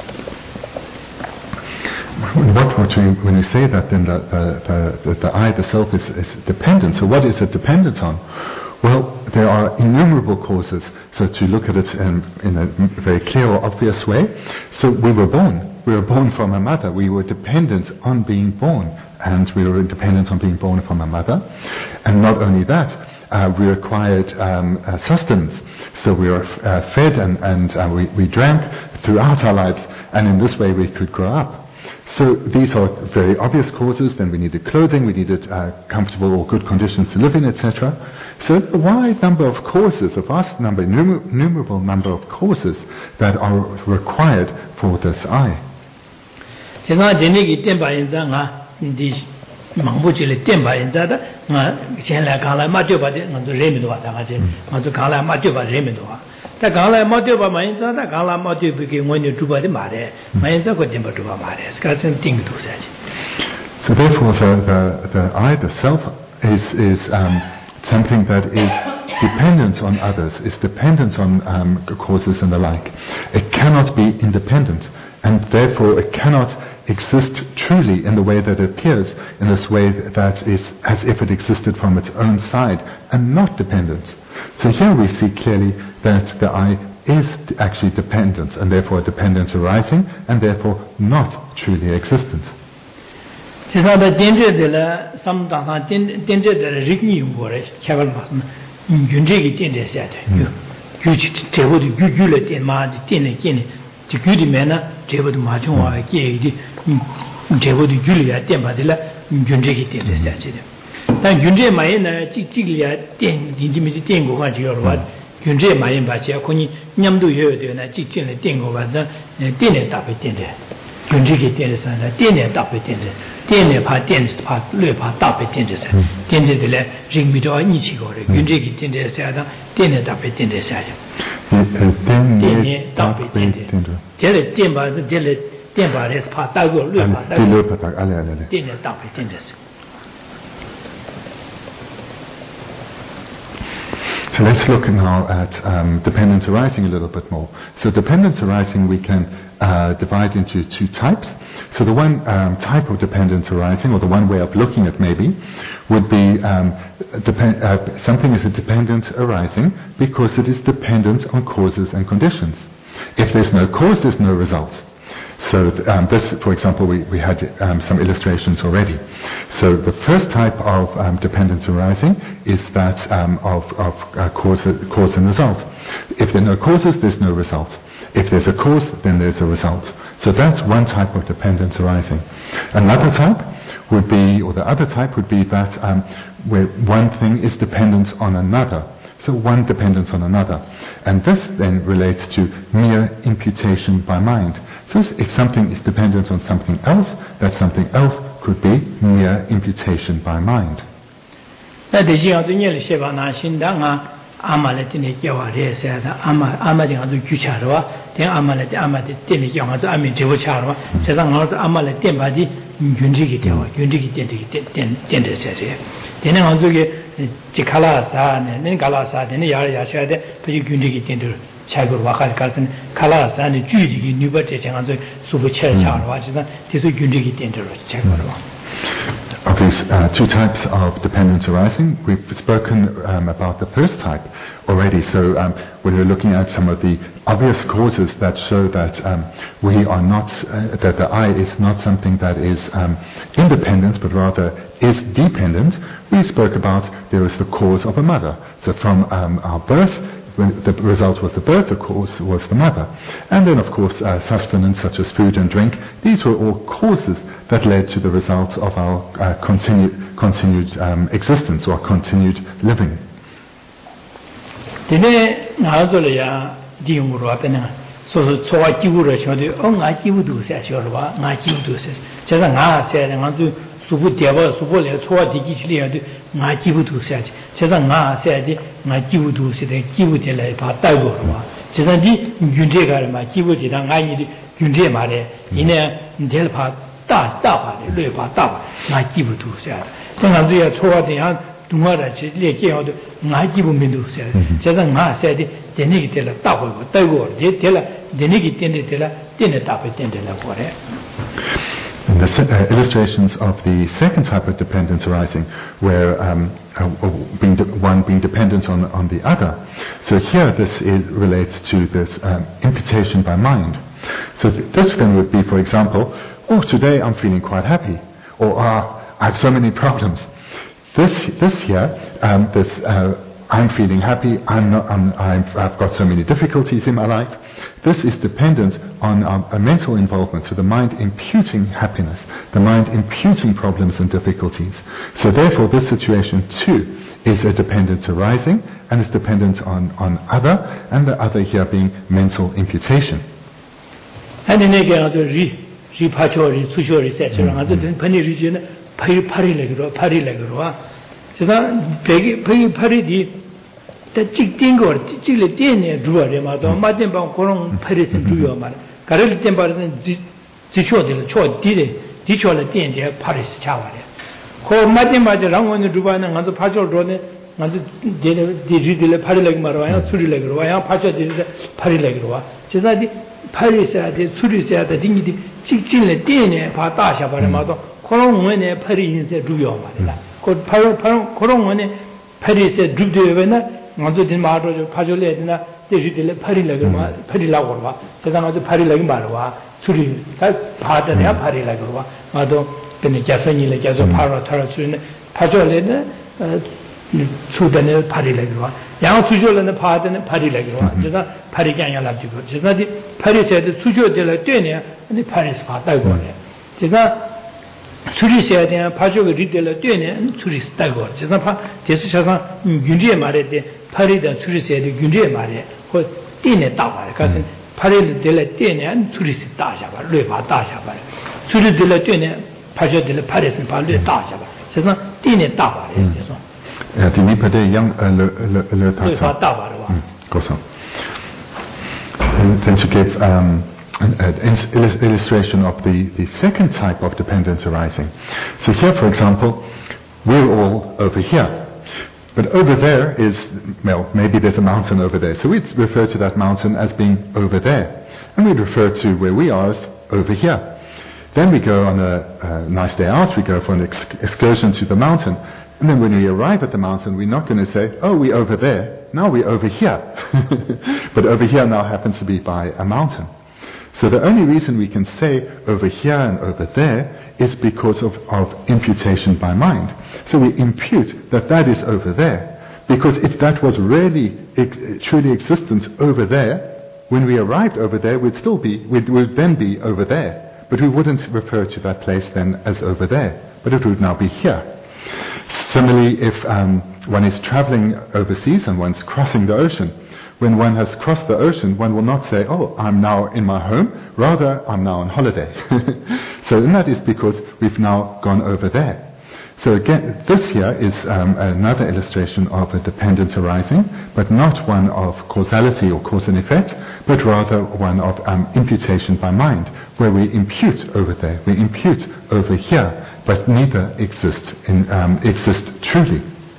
What would you, when you say that, then the, the, the, the I, the self, is, is dependent. So what is it dependent on? Well, there are innumerable causes. So to look at it in, in a very clear or obvious way, so we were born. We were born from a mother. We were dependent on being born, and we were dependent on being born from a mother. And not only that, uh, we required um, uh, sustenance. So we were uh, fed and, and uh, we, we drank throughout our lives, and in this way we could grow up. So these are very obvious causes. Then we needed clothing, we needed uh, comfortable or good conditions to live in, et cetera. So a wide number of causes, a vast number, innumerable number of causes that are required for this I. 现在的那个电把人家啊，你忙不起来电把人家的，我先来讲了嘛就把的，我就人民多话，大家讲，我就讲了嘛就把人民多话。他讲了嘛就把嘛人家，他讲了嘛就不给我们主把的骂的，嘛人家个电把主把骂的，是个真顶个多下去。 So therefore, the, the the I, the self, is is um, something that is dependent on others, is dependent on um, causes and the like. It cannot be independent, and therefore it cannot exist truly in the way that it appears, in this way that is as if it existed from its own side and not dependent. So here we see clearly that the I is actually dependent, and therefore a dependence arising, and therefore not truly existent. 其实他点这的了，什么当上点点这的人用过来，开玩笑什么，用这个点这下的，就就这后头就就了点嘛，点了点了，就就里面呢，这后头马上啊，给的，嗯，这后头就了点嘛的了，用这个点这下去的。但用这买呢，这这个呀点，你这么是点过话就要的话，用这买把钱，可能年都有的呢，这进来点过反正点来搭配点的。用这个电的上呢，电的搭配电的，电的怕电是怕略怕搭配电的上，电的的嘞人民都要一起搞的，用这个电的下的，电的搭配电的下的，电的搭配电的，这类电把这类电把的是怕带过略怕带过，电的搭配电的是。 So let's look now at um, dependence arising a little bit more. So dependence arising we can uh, divide into two types. So the one um, type of dependence arising, or the one way of looking at maybe, would be um, depend, uh, something is a dependence arising because it is dependent on causes and conditions. If there's no cause, there's no result. So um, this, for example, we, we had um, some illustrations already. So the first type of um, dependence arising is that um, of, of uh, cause, cause and result. If there are no causes, there's no result. If there's a cause, then there's a result. So that's one type of dependence arising. Another type would be, or the other type would be that um, where one thing is dependent on another. So one dependence on another. And this then relates to mere imputation by mind. So if something is dependent on something else, that something else could be mere imputation by mind. Of these uh, two types of dependence arising, we've spoken um, about the first type already. So um, when we're looking at some of the obvious causes that show that um, we are not, uh, that the I is not something that is um, independent, but rather is dependent, we spoke about there is the cause of a mother. So from um, our birth, when the result was the birth, the cause was the mother. And then, of course, uh, sustenance such as food and drink. These were all causes that led to the result of our uh, continued, continued um, existence or continued living. subu deva subu le chowa di gi chili yadu nga jibu du sa chi cheza nga sa di nga jibu du si de jibu de le pa dai go ma cheza di gyun de ga ma jibu de da nga ni di gyun de ma le ine del pa 大大把的略把大把，俺记不住下来。这样子要错的样，动画的去列介绍的，俺记不明度下来。现在俺写的，点那个点了大会我带过，点点了点那个点的点了点的大会点的了过来。 And the uh, illustrations of the second type of dependence arising, where um, uh, being de- one being dependent on, on the other. So here this is, relates to this um, imputation by mind. So th- this then would be, for example, oh, today I'm feeling quite happy, or ah, I have so many problems. This this here, um, this uh, I'm feeling happy, I'm not, I'm, I've, I've got so many difficulties in my life. This is dependent on um, a mental involvement, so the mind imputing happiness, the mind imputing problems and difficulties. So therefore this situation too is a dependence arising, and is dependent on, on other, and the other here being mental imputation. And then again, the re, repachori, sushori, et cetera. And then penny region, pay parilegro, parilegro. So that pay pari the chick dingo, chili dinner, drew a remato, Martin Bancoron, Paris and Drew man. Carrel Temper and Ticho de Cho did it, Ticho the danger, Paris Chavare. Call Martin Bajarang on the Duban and the Pacho Rone, and the digital Parileg Maroya, Surilegro, Pacha did Parilegro. So that the Paris at the Suris at the dignity, chick chili dinner, Patasha Paramato, Coron when a Paris in Drew man. Called Coron when a Paris said Drew de 먼저 된 말로 파절래나 대시들 파리라고 파리라고 제가 파리라고 말와 술이 다 파다냐 파리라고 와도 근데 자선이래 자서 파로 타러 수는 파절래는 수단에 파리라고 양 수절래는 파다는 파리라고 제가 파리가 아니라 가지고 제가 파리세도 수조들 되네 근데 파리스 파다고 그래 제가 수리세야 되는 파조가 리델러 되네 수리스 따고 제가 파 대수셔서 윤리에 말했대 파리다 수리세야 윤리에 말해 그 띠네 따봐 그래서 파리를 델러 되네 수리스 따셔봐 뢰바 따셔봐 수리델러 되네 파조델러 파리스 발뢰 따셔봐 제가 띠네 따봐 그래서 야 디니파데 양 le 따봐 따봐로 고소 and then to give um An, an illustration of the, the second type of dependence arising. So here, for example, we're all over here. But over there is, well, maybe there's a mountain over there. So we'd refer to that mountain as being over there. And we'd refer to where we are as over here. Then we go on a, a nice day out, we go for an ex- excursion to the mountain. And then when we arrive at the mountain, we're not going to say, oh, we're over there. Now we're over here. But over here now happens to be by a mountain. So the only reason we can say over here and over there is because of, of imputation by mind. So we impute that that is over there, because if that was really ex- truly existence over there, when we arrived over there, we'd still be, we'd, we'd then be over there. But we wouldn't refer to that place then as over there, but it would now be here. Similarly, if um, one is traveling overseas and one's crossing the ocean, when one has crossed the ocean, one will not say, oh, I'm now in my home, rather, I'm now on holiday. So and that is because we've now gone over there. So again, this here is um, another illustration of a dependence arising, but not one of causality or cause and effect, but rather one of um, imputation by mind, where we impute over there, we impute over here, but neither exist, in, um, exist truly.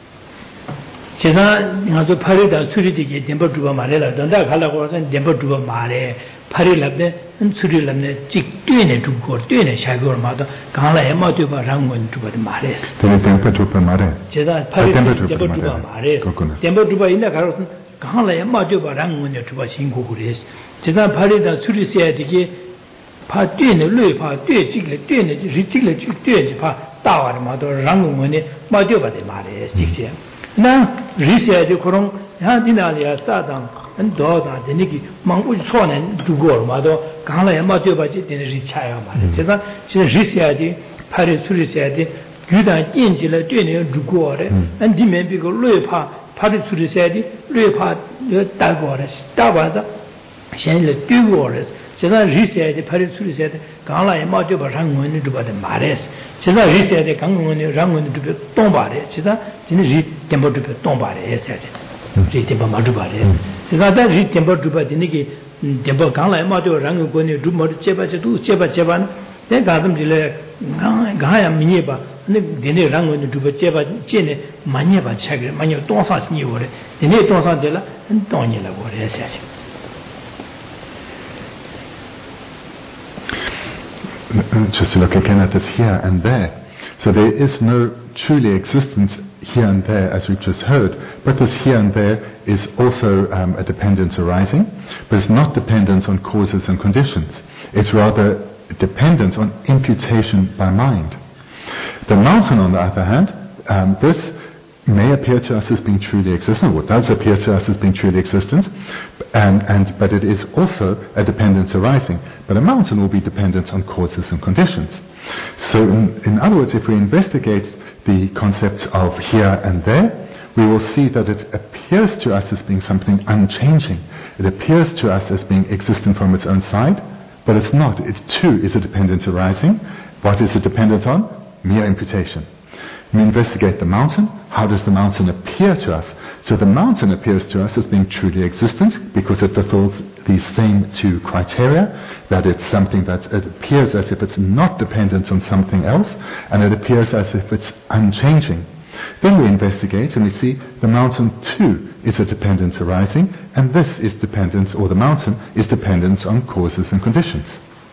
제가 아주 파리다 수리되게 덴버 두바 말해라. 던다 가려고 해서 덴버 두바 말해. 파리랍데 수리랍네 직뛰네 두고 뛰네 샤고마도 강라에 마도바 랑원 두바도 말해. 덴버 두바 말해. 제가 파리 덴버 두바 말해. 덴버 두바 있나 가서 강라에 마도바 랑원 두바 신고 그래. 제가 파리다 수리세야 되게 파 뛰네 뢰파 뛰 직래 뛰네 직래 뛰지 파 따와를 마도 랑원에 마도바데 말해. 직제. 나 리세야지 그런 하디나리아 사당 안도다 되니기 망고 손에 두고 말도 강라에 맞어봐지 되는 리차야 말이야. 제가 진짜 리세야지 파리 수리세야지 유다 진지를 되는 두고래. 안 디면 비고 뢰파 파리 수리세야지 뢰파 따고래. 따봐서 현실을 뛰고래. 제가 리세야지 파리 수리세야지 강라에 맞어봐 상원을 두고도 말했어. 제가 리세야지 강원을 상원을 두고 똥 말해. 제가 진짜 리 템버 두고 똥 말해 했어야지. 리 템버 맞어 말해. 제가 다 리 템버 두고 되니기 템버 강라에 맞어 상원 권에 두머 제바지도 제바 제반 Then Gazam Dile Gaya Mineba, Dene Rango to Bacheva, Jene, Maneva Chagre, Manu Donfas New, the Ne Donsa Della, and Donilla were said. Just to look again at this here and there. So there is no truly existence here and there, as we've just heard, but this here and there is also um, a dependence arising, but it's not dependent on causes and conditions. It's rather dependent on imputation by mind. The mountain, on the other hand, um, this may appear to us as being truly existent, or does appear to us as being truly existent, and, and but it is also a dependence arising. But a mountain will be dependent on causes and conditions. So in, in other words, if we investigate the concept of here and there, we will see that it appears to us as being something unchanging. It appears to us as being existent from its own side, but it's not. It too is a dependence arising. What is it dependent on? Mere imputation. We investigate the mountain. How does the mountain appear to us? So the mountain appears to us as being truly existent because it fulfills these same two criteria, that it's something that it appears as if it's not dependent on something else, and it appears as if it's unchanging. Then we investigate and we see the mountain too is a dependence arising, and this is dependence, or the mountain is dependent on causes and conditions.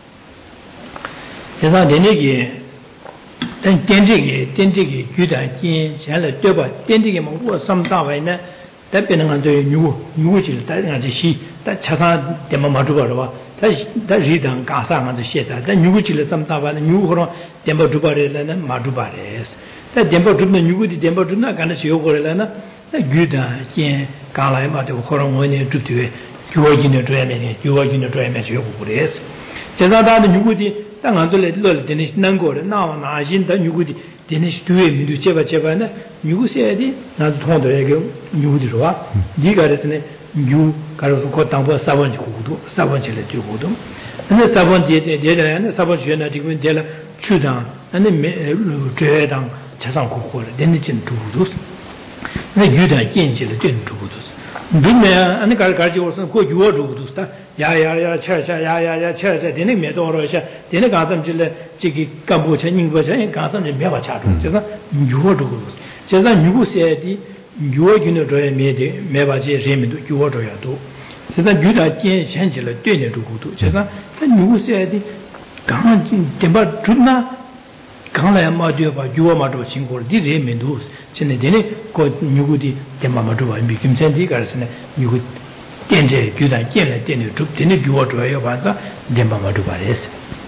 Then Dendigi, Dendigi, Judah, Jin, Shella, Duba, Dendigi, was some Davina, that been on the new, Newchil, that and the she, that Chasa Demamaduba, that Ridan, Gasang and the Sheta, then Newchil, some Dava, New Horo, Dembadubare, and Madubares. That Dembaduna, New Dembaduna, Ganasio, that Judah, Jin, Gala, Madu, Horomone, to do it, George in the Dreaming, George in the Dreaming, Yoguris. Jazada, the Newwoody. Tang an le le Denish Nango, now Najin, the Nugudi, Denish to him, to Cheva Chevana, you said, not Tondo Ego, Nudua, Digarisne, you Karuko Tambo Savant Kudu, Savantilla Judo, and the Savant did the Savant Genetical Della Chudan, and the Jedan Chasanko, Denichin Tudus, the Judan Gentil Tudus. Bimmer and the Gargaji was a good you do to start. Ya ya ya church, ya ya ya church, the name of Dorosia, the Nagatam Jilla, Chiki, Cambodia, English, and Gasan and Mevachat. You do. Chesa, you said, you are going to draw a mede, Mevaji, Remedy, you order your do. Chesa, you are Jen Changela, dinner to go to. Chesa, then you said, Gan Timber Truna. Kala Madio, you are Mado Single, did him in those. Senedene, called Nugudi, Demamadu, and became Sandigas, and you would Denge, Judah, Jella, Dene, Troop, Dene, you are to Ayovanza, Demamadu Bares.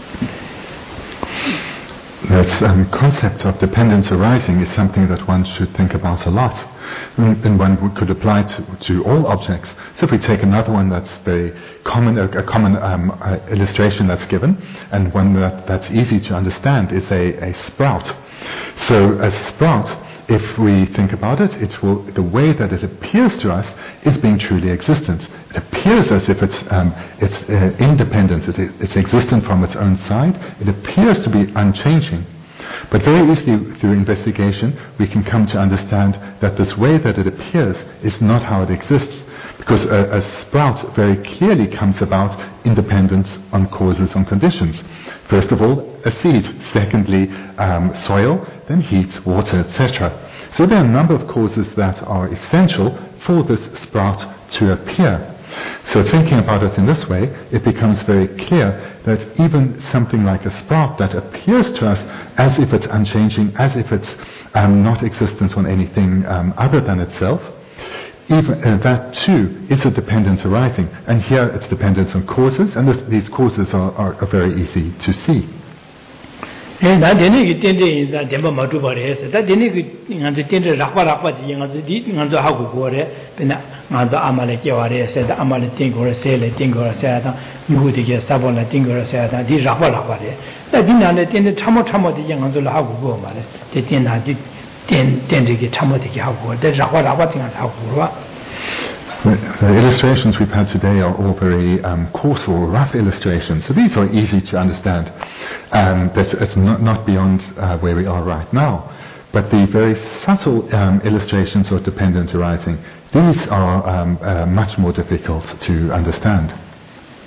That um, concept of dependence arising is something that one should think about a lot, and, and one could apply to, to all objects. So if we take another one that's very common, a, a common um, uh, illustration that's given, and one that, that's easy to understand, is a, a sprout. So a sprout, if we think about it, it will, the way that it appears to us is being truly existent. It appears as if it's, um, it's uh, independent, it, it's existent from its own side. It appears to be unchanging. But very easily, through investigation, we can come to understand that this way that it appears is not how it exists. Because a, a sprout very clearly comes about independent on causes and conditions. First of all, a seed. Secondly, um, soil, then heat, water, et cetera. So there are a number of causes that are essential for this sprout to appear. So thinking about it in this way, it becomes very clear that even something like a sprout that appears to us as if it's unchanging, as if it's um, not existent on anything um, other than itself, even uh, that too is a dependence arising. And here it's dependence on causes, and this, these causes are, are, are very easy to see. And that didn't get in the Demba Matubares, that didn't get the Rapa Rapa, the Hagu, the Amalek, said the Amalek Tinker, Sailor Tinker, said, you would get Savona Tinker, said, the Rapa Rapa. That didn't let in the Tamo Tamo, the young Hagu, they didn't get Tamo, the Hagu, the Rapa Rapa thing as Hagu. The illustrations we've had today are all very um, coarse or rough illustrations, so these are easy to understand. Um, it's not, not beyond uh, where we are right now. But the very subtle um, illustrations of dependence arising, these are um, uh, much more difficult to understand.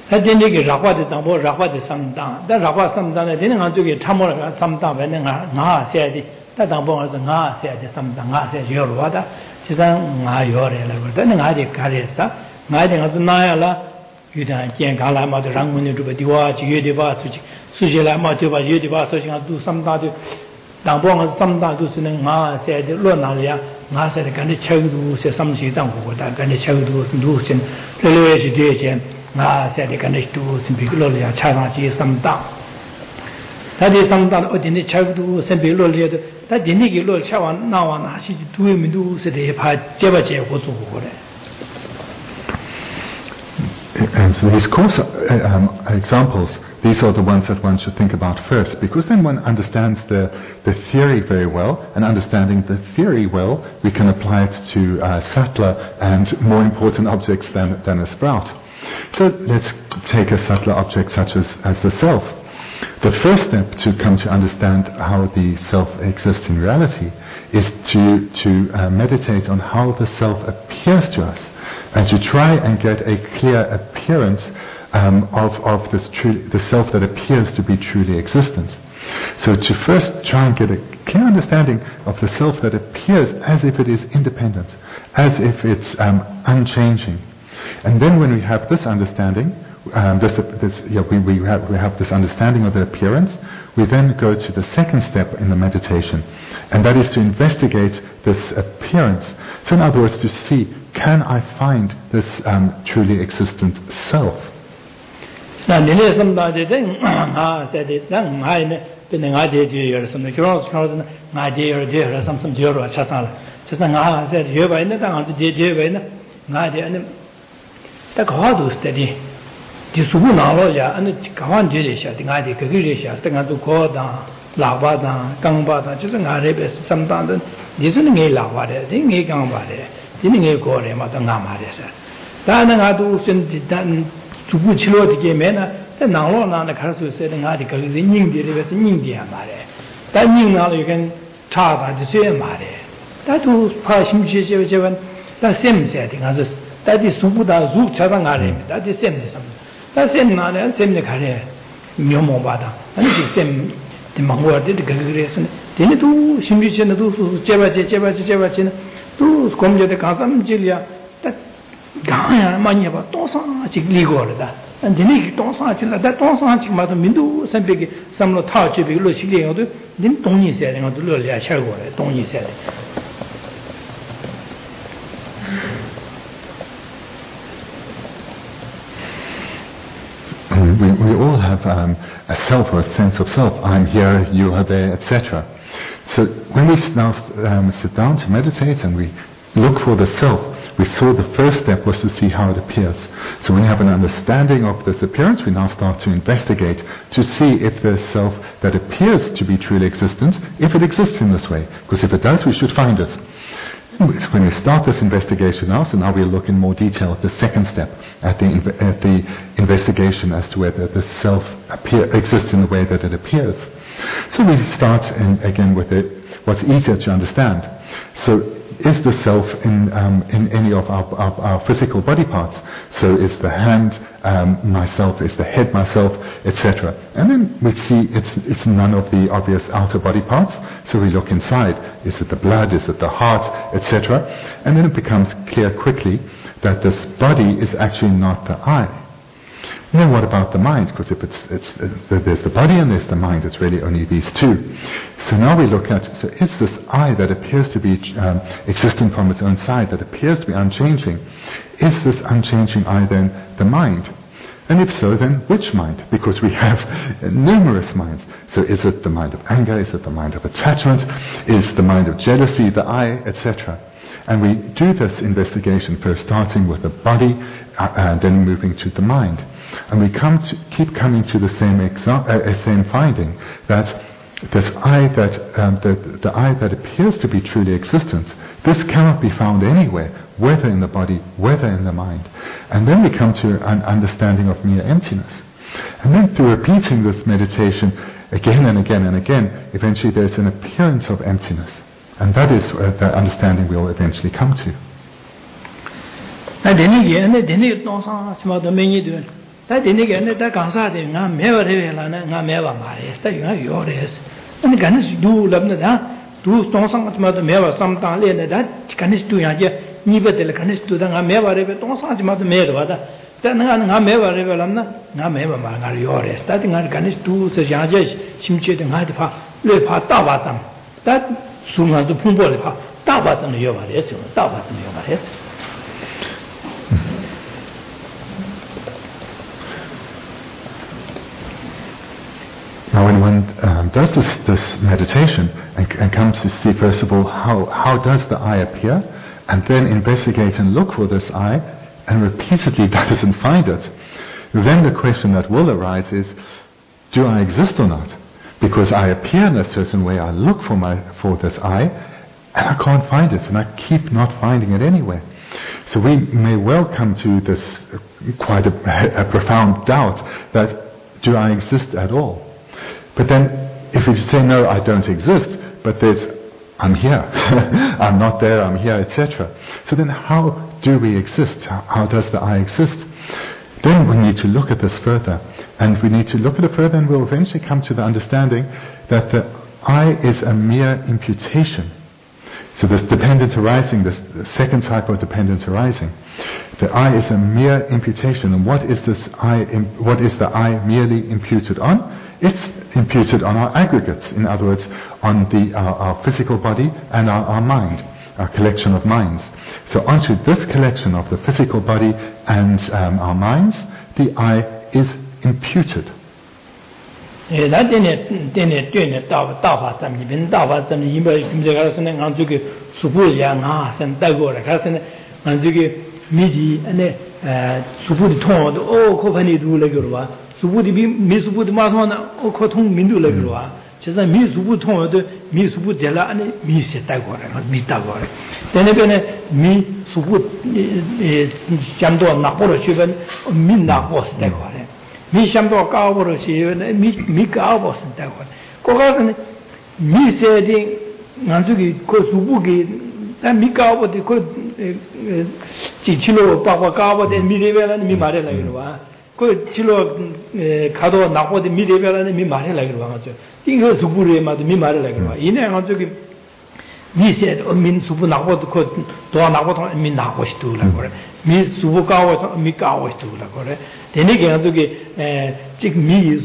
다 되게 라과도 당보 라과도 삼당 다 라과 삼당에 되는 거 저기 참모가 삼당 배는 나 세야지 다 당보가 나 세야지 삼당 나 세야 요로와다 지상 나 요래라고 되는 아직 가려서 나한테 가서 나야라 유단健康来嘛就让我们这个地方去月地方出去出去来嘛就把月地方事情都삼당的当帮个삼당都是能나 세야的落哪里啊나 세야干的程度是삼시当国的干的程度是路线这六是这些나 세야的干的都是比落里啊差上去삼당他的삼당 어딘데程度是比落里的他的那个落差完那完哪些都没都是得怕结不结果做过的 And so these course uh, um, examples, these are the ones that one should think about first, because then one understands the, the theory very well, and understanding the theory well, we can apply it to uh, subtler and more important objects than, than a sprout. So let's take a subtler object such as, as the self. The first step to come to understand how the self exists in reality is to, to uh, meditate on how the self appears to us, and to try and get a clear appearance um, of, of this truly, the self that appears to be truly existent. So to first try and get a clear understanding of the self that appears as if it is independent, as if it's um, unchanging. And then when we have this understanding, um, this, this, yeah, we, we, have, we have this understanding of the appearance, we then go to the second step in the meditation, and that is to investigate this appearance. So in other words, to see, can I find this um, truly existent self? Ini ngai ko re ma ta nga ma re sa ta na nga du sen di dan zu bu chi lo de ge me na ta nang lo na na kha su se de nga de ge de ning de de se ning de ma re ta ning na le gen cha ba de se ma re ta du pa sim chi che che ban ta sem se de nga de ta di su bu da zu cha da nga re ta di sem de sam ta sem na le sem de kha re myo mo ba da ani ji sem de ma ngo de de ge ge re se de ni du sim chi che na du su che ba che che ba che che ba che na tu komje de kasam jilia ta gaya manya ba tosa chi ligo le da andini ki tosa chi la da tosa chi ma do mindu sampe ki samlo tha chi bi lo chi le yo din tongni se de ngo lo le cha go le tongni se de We, we all have um, a self or a sense of self. I'm here, you are there, et cetera. So when we now um, sit down to meditate and we look for the self, we saw the first step was to see how it appears. So when we have an understanding of this appearance, we now start to investigate to see if the self that appears to be truly existent, if it exists in this way. Because if it does, we should find it. When we start this investigation now, so now we'll look in more detail at the second step, at the, at the investigation as to whether the self appear, exists in the way that it appears. So we start in, again with it, what's easier to understand. So is the self in, um, in any of our, our, our physical body parts? So is the hand um, myself, is the head myself, et cetera. And then we see it's, it's none of the obvious outer body parts, so we look inside. Is it the blood, is it the heart, et cetera. And then it becomes clear quickly that this body is actually not the I. And then what about the mind? Because if it's, it's, uh, there's the body and there's the mind, it's really only these two. So now we look at, so is this I that appears to be um, existing from its own side, that appears to be unchanging, is this unchanging I then the mind? And if so, then which mind? Because we have numerous minds. So is it the mind of anger? Is it the mind of attachment? Is the mind of jealousy, the I, et cetera? And we do this investigation first starting with the body uh, and then moving to the mind. And we come to, keep coming to the same exa- uh, same finding, that this I that um, the, the I that appears to be truly existent, this cannot be found anywhere, whether in the body, whether in the mind. And then we come to an understanding of mere emptiness. And then through repeating this meditation again and again and again, eventually there's an appearance of emptiness. And that is uh, the understanding we'll eventually come to. 다 되니까 다 강사들 나 매월에라는 나 매와 말이야. 다 요래스. 아니 간스 두 랍나다. 두 동상마도 매와 삼당래다. 간스 두 야게 니버들 간스 두다 나 매와래 동상마도 매러다. 나 나 매와래라나 나 매와 말가 요래스. 다 나 간스 두서 야제 심체도 나디 파 뢰파 따바당. 다 순간도 풍보래 파 따바당 요바래스. 따바당 요바래스. Now, when one um, does this, this meditation and, and comes to see, first of all, how, how does the I appear, and then investigate and look for this I, and repeatedly doesn't find it, then the question that will arise is, do I exist or not? Because I appear in a certain way, I look for my for this I, and I can't find it, and I keep not finding it anywhere. So we may well come to this uh, quite a, a profound doubt that, do I exist at all? But then, if we say, no, I don't exist, but there's, I'm here, I'm not there, I'm here, et cetera. So then how do we exist? How, how does the I exist? Then we need to look at this further. And we need to look at it further, and we'll eventually come to the understanding that the I is a mere imputation. So this dependent arising, this the second type of dependent arising, the I is a mere imputation. And what is this I? What is the I merely imputed on? It's imputed on our aggregates. In other words, on the uh, our physical body and our, our mind, our collection of minds. So onto this collection of the physical body and um, our minds, the I is imputed. 诶，那点点点点点点大大法咱们这边大法咱们一般这个是那俺这个苏布一样啊，现带过来，看现在俺这个谜底，那呃苏布的通的哦，可分的都那个了吧？苏布的比没苏布的马上呢，哦可通民都那个了吧？其实没苏布通的没苏布的了，那没是带过来，没带过来。在那边呢，没苏布呃呃相对拿过来区分，没拿过是带过来。mi shamdo kaaboro chi mi mi kaabo sin ta ko ko ga ne mi se de nganzu gi ko subu gi ta mi kaabo de ko chi chilo pa pa kaabo de mi de vela mi mare la gi wa ko chilo kado na ko de mi de vela mi mare la gi wa ga ting ge subu re ma de mi mare la gi wa ine nganzu gi mi se de min subu na ko ko do na ko to mi na ko stu la ko mi subu kaabo mi kaabo stu la ko 되네 게한두게 에 지금 미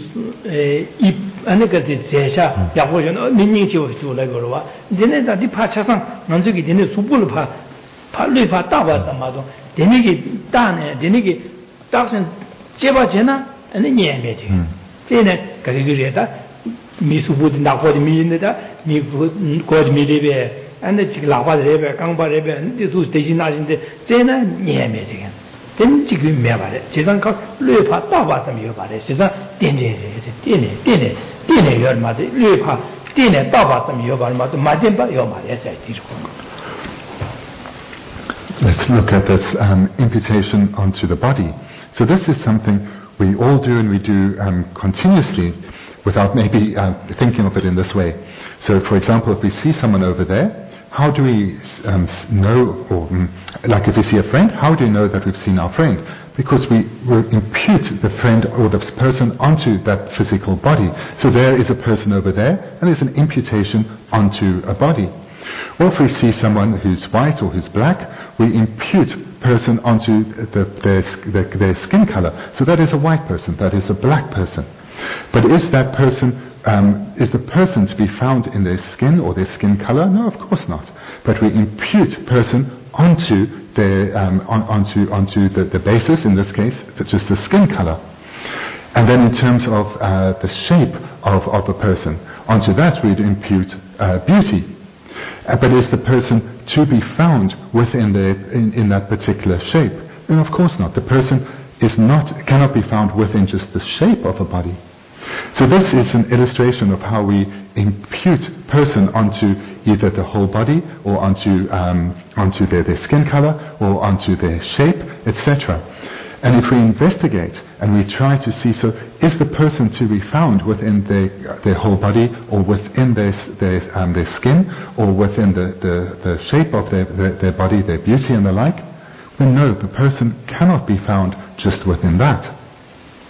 안에가 제샤 야고전 민닝치고 주라 그러와 되네 다디 파차상 난저기 되네 수불을 파 팔리 파 따바다 마도 되네 게 따네 되네 게 딱선 제바제나 아니 녀메지 제네 가리그리다 미수부디 나고디 미인데다 미 고디 미리베 안데 지금 라바레베 강바레베 근데 대신 나신데 제나 녀메지 then 지금 매발에 제상가 뢰파 따바점 여발에 제상 땡제 땡네 땡네 땡네 열마데 뢰파 땡네 따바점 여발마도 마덴바 여마에 사이티고. Let's look at this um, imputation onto the body. So this is something we all do, and we do um, continuously without maybe uh, thinking of it in this way. So for example, if we see someone over there, how do we um, know, or um, like if we see a friend, how do we know that we've seen our friend? Because we will impute the friend or the person onto that physical body. So there is a person over there, and there's an imputation onto a body. Or if we see someone who's white or who's black, we impute person onto the, their, their, their skin color. So that is a white person, that is a black person. But is that person Um, is the person to be found in their skin or their skin color? No, of course not. But we impute person onto their um, on, onto onto the, the basis, in this case, which is the skin color. And then in terms of uh, the shape of, of a person, onto that we'd impute uh, beauty. Uh, but is the person to be found within the in, in that particular shape? No, of course not. The person is not cannot be found within just the shape of a body. So this is an illustration of how we impute person onto either the whole body or onto um, onto their, their skin color or onto their shape, et cetera. And if we investigate and we try to see, so is the person to be found within their their whole body or within their their um, their skin or within the, the, the shape of their, their their body, their beauty and the like? Then no, the person cannot be found just within that.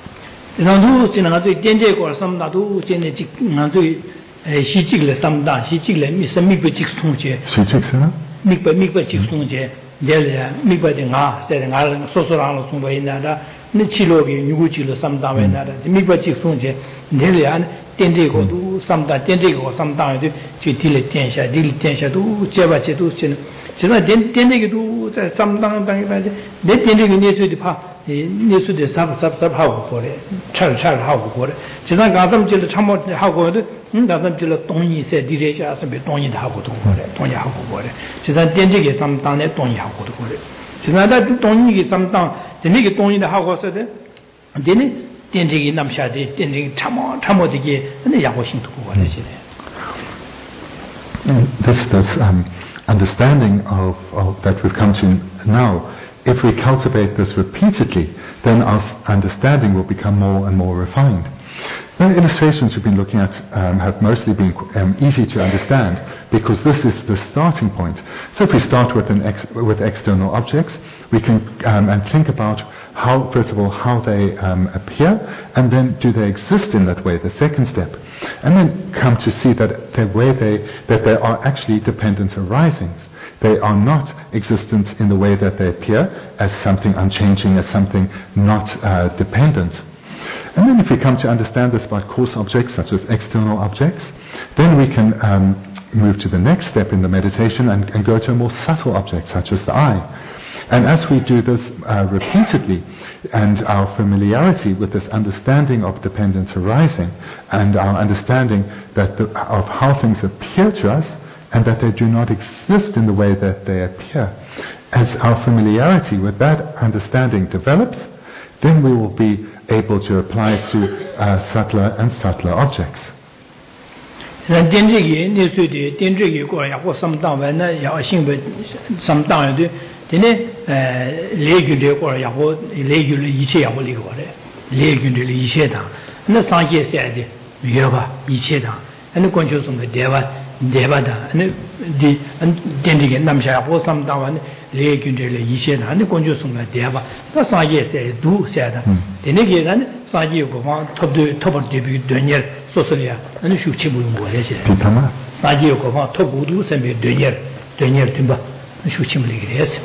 然后就那个对点这个什么都现在就那对呃西这个什么的西这个米什么不这个同学西这个什么米不米不这个同学这里米不的啊在那个说说让了送回那的那去了个如果去了什么单位那的米不这个同学这里啊点这个都什么的点这个什么单位就就提了点下提了点下都接吧接都现在现在点点这个都在什么当当当那点这个年岁的怕你说的啥啥啥好过的，差差好过的。就像刚才我们讲的长毛好过的，嗯，刚才我们讲的东西在地底下是比东西的好过多的，东西好过的。就像点这个上当的东西好过多的。就像在东西给上当，的那个东西的好过说的，点呢点这个那么下的点这个长毛长毛这个那也好心痛过的现在。This this um understanding of of that we've come to now. If we cultivate this repeatedly, then our understanding will become more and more refined. The illustrations we've been looking at um, have mostly been um, easy to understand because this is the starting point. So if we start with, an ex- with external objects, we can um, and think about how, first of all, how they um, appear, and then do they exist in that way, the second step. And then come to see that the way they, that there are actually dependent arisings. They are not existent in the way that they appear as something unchanging, as something not uh, dependent. And then if we come to understand this by coarse objects such as external objects, then we can um, move to the next step in the meditation and, and go to a more subtle object such as the eye. And as we do this uh, repeatedly, and our familiarity with this understanding of dependence arising, and our understanding that the, of how things appear to us, and that they do not exist in the way that they appear. As our familiarity with that understanding develops, then we will be able to apply it to uh, subtler and subtler objects. 咱点这个，你说的点这个过呀，或什么单位呢？要新闻什么单位的？的呢？呃，雷军这过呀，或雷军的一切呀，或那个的，雷军的一切的，那上界写的没有吧？一切的，那光就送个台湾。对吧的，那的嗯，点这个那么下或什么单位呢？雷军这类一些的，那光就送个对吧？那商业在都写的，的那个人商业不方特别特别对比对年说实的，那修起不用我那些。商业不方特别都上面对年对年对吧？那修起不那个意思。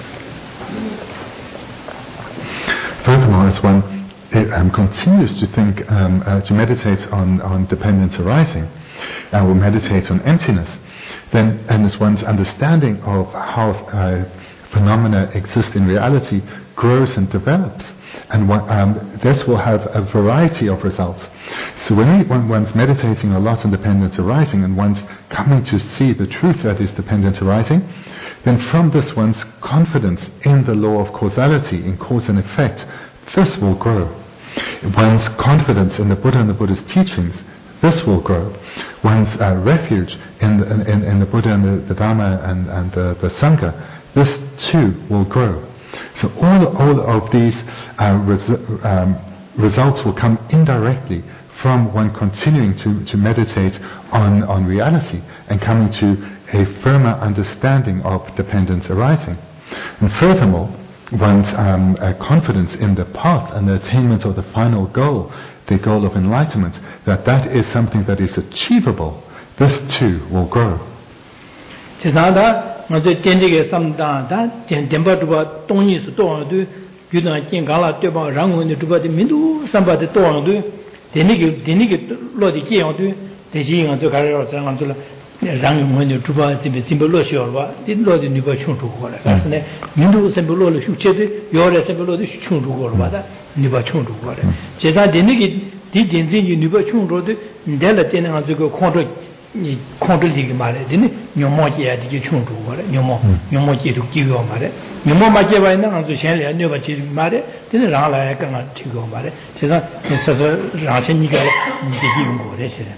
Furthermore, as one it, um, continues to think, um, uh, to meditate on, on dependence arising, and will meditate on emptiness, then, and as one's understanding of how uh, phenomena exist in reality grows and develops, and one, um, this will have a variety of results. So when, we, when one's meditating a lot on dependence arising, and one's coming to see the truth that is dependence arising, then from this one's confidence in the law of causality, in cause and effect, this will grow. One's confidence in the Buddha and the Buddha's teachings, this will grow. One's uh, refuge in the, in, in the Buddha and the, the Dharma and, and the, the Sangha, this too will grow. So all, all of these uh, res, um, results will come indirectly from one continuing to, to meditate on, on reality and coming to a firmer understanding of dependence arising. And furthermore, one's um, uh, confidence in the path and the attainment of the final goal, the goal of enlightenment, that that is something that is achievable, this too will grow. 其实他我就点这个什么的，他点点不这个东西是多少的，有的健康了对吧？然后呢，这个的民族三百的多少的，点那个点那个落的这样的，这些人就开始要这样子了。然后我呢，这个这边这边落小了吧，这落的你不清楚过了，但是呢，民族这边落了就绝对，要来这边落的清楚过了吧的，你不清楚过了。其他的那个的点这个你不清楚的，你来了点那个这个控制。你控制这个嘛的，真的牛毛节的就清楚过了，牛毛牛毛节都几个嘛的，牛毛嘛节完那样子现在牛毛节嘛的，真的让来刚刚提高嘛的，其实说说让些你个你给基本过的些。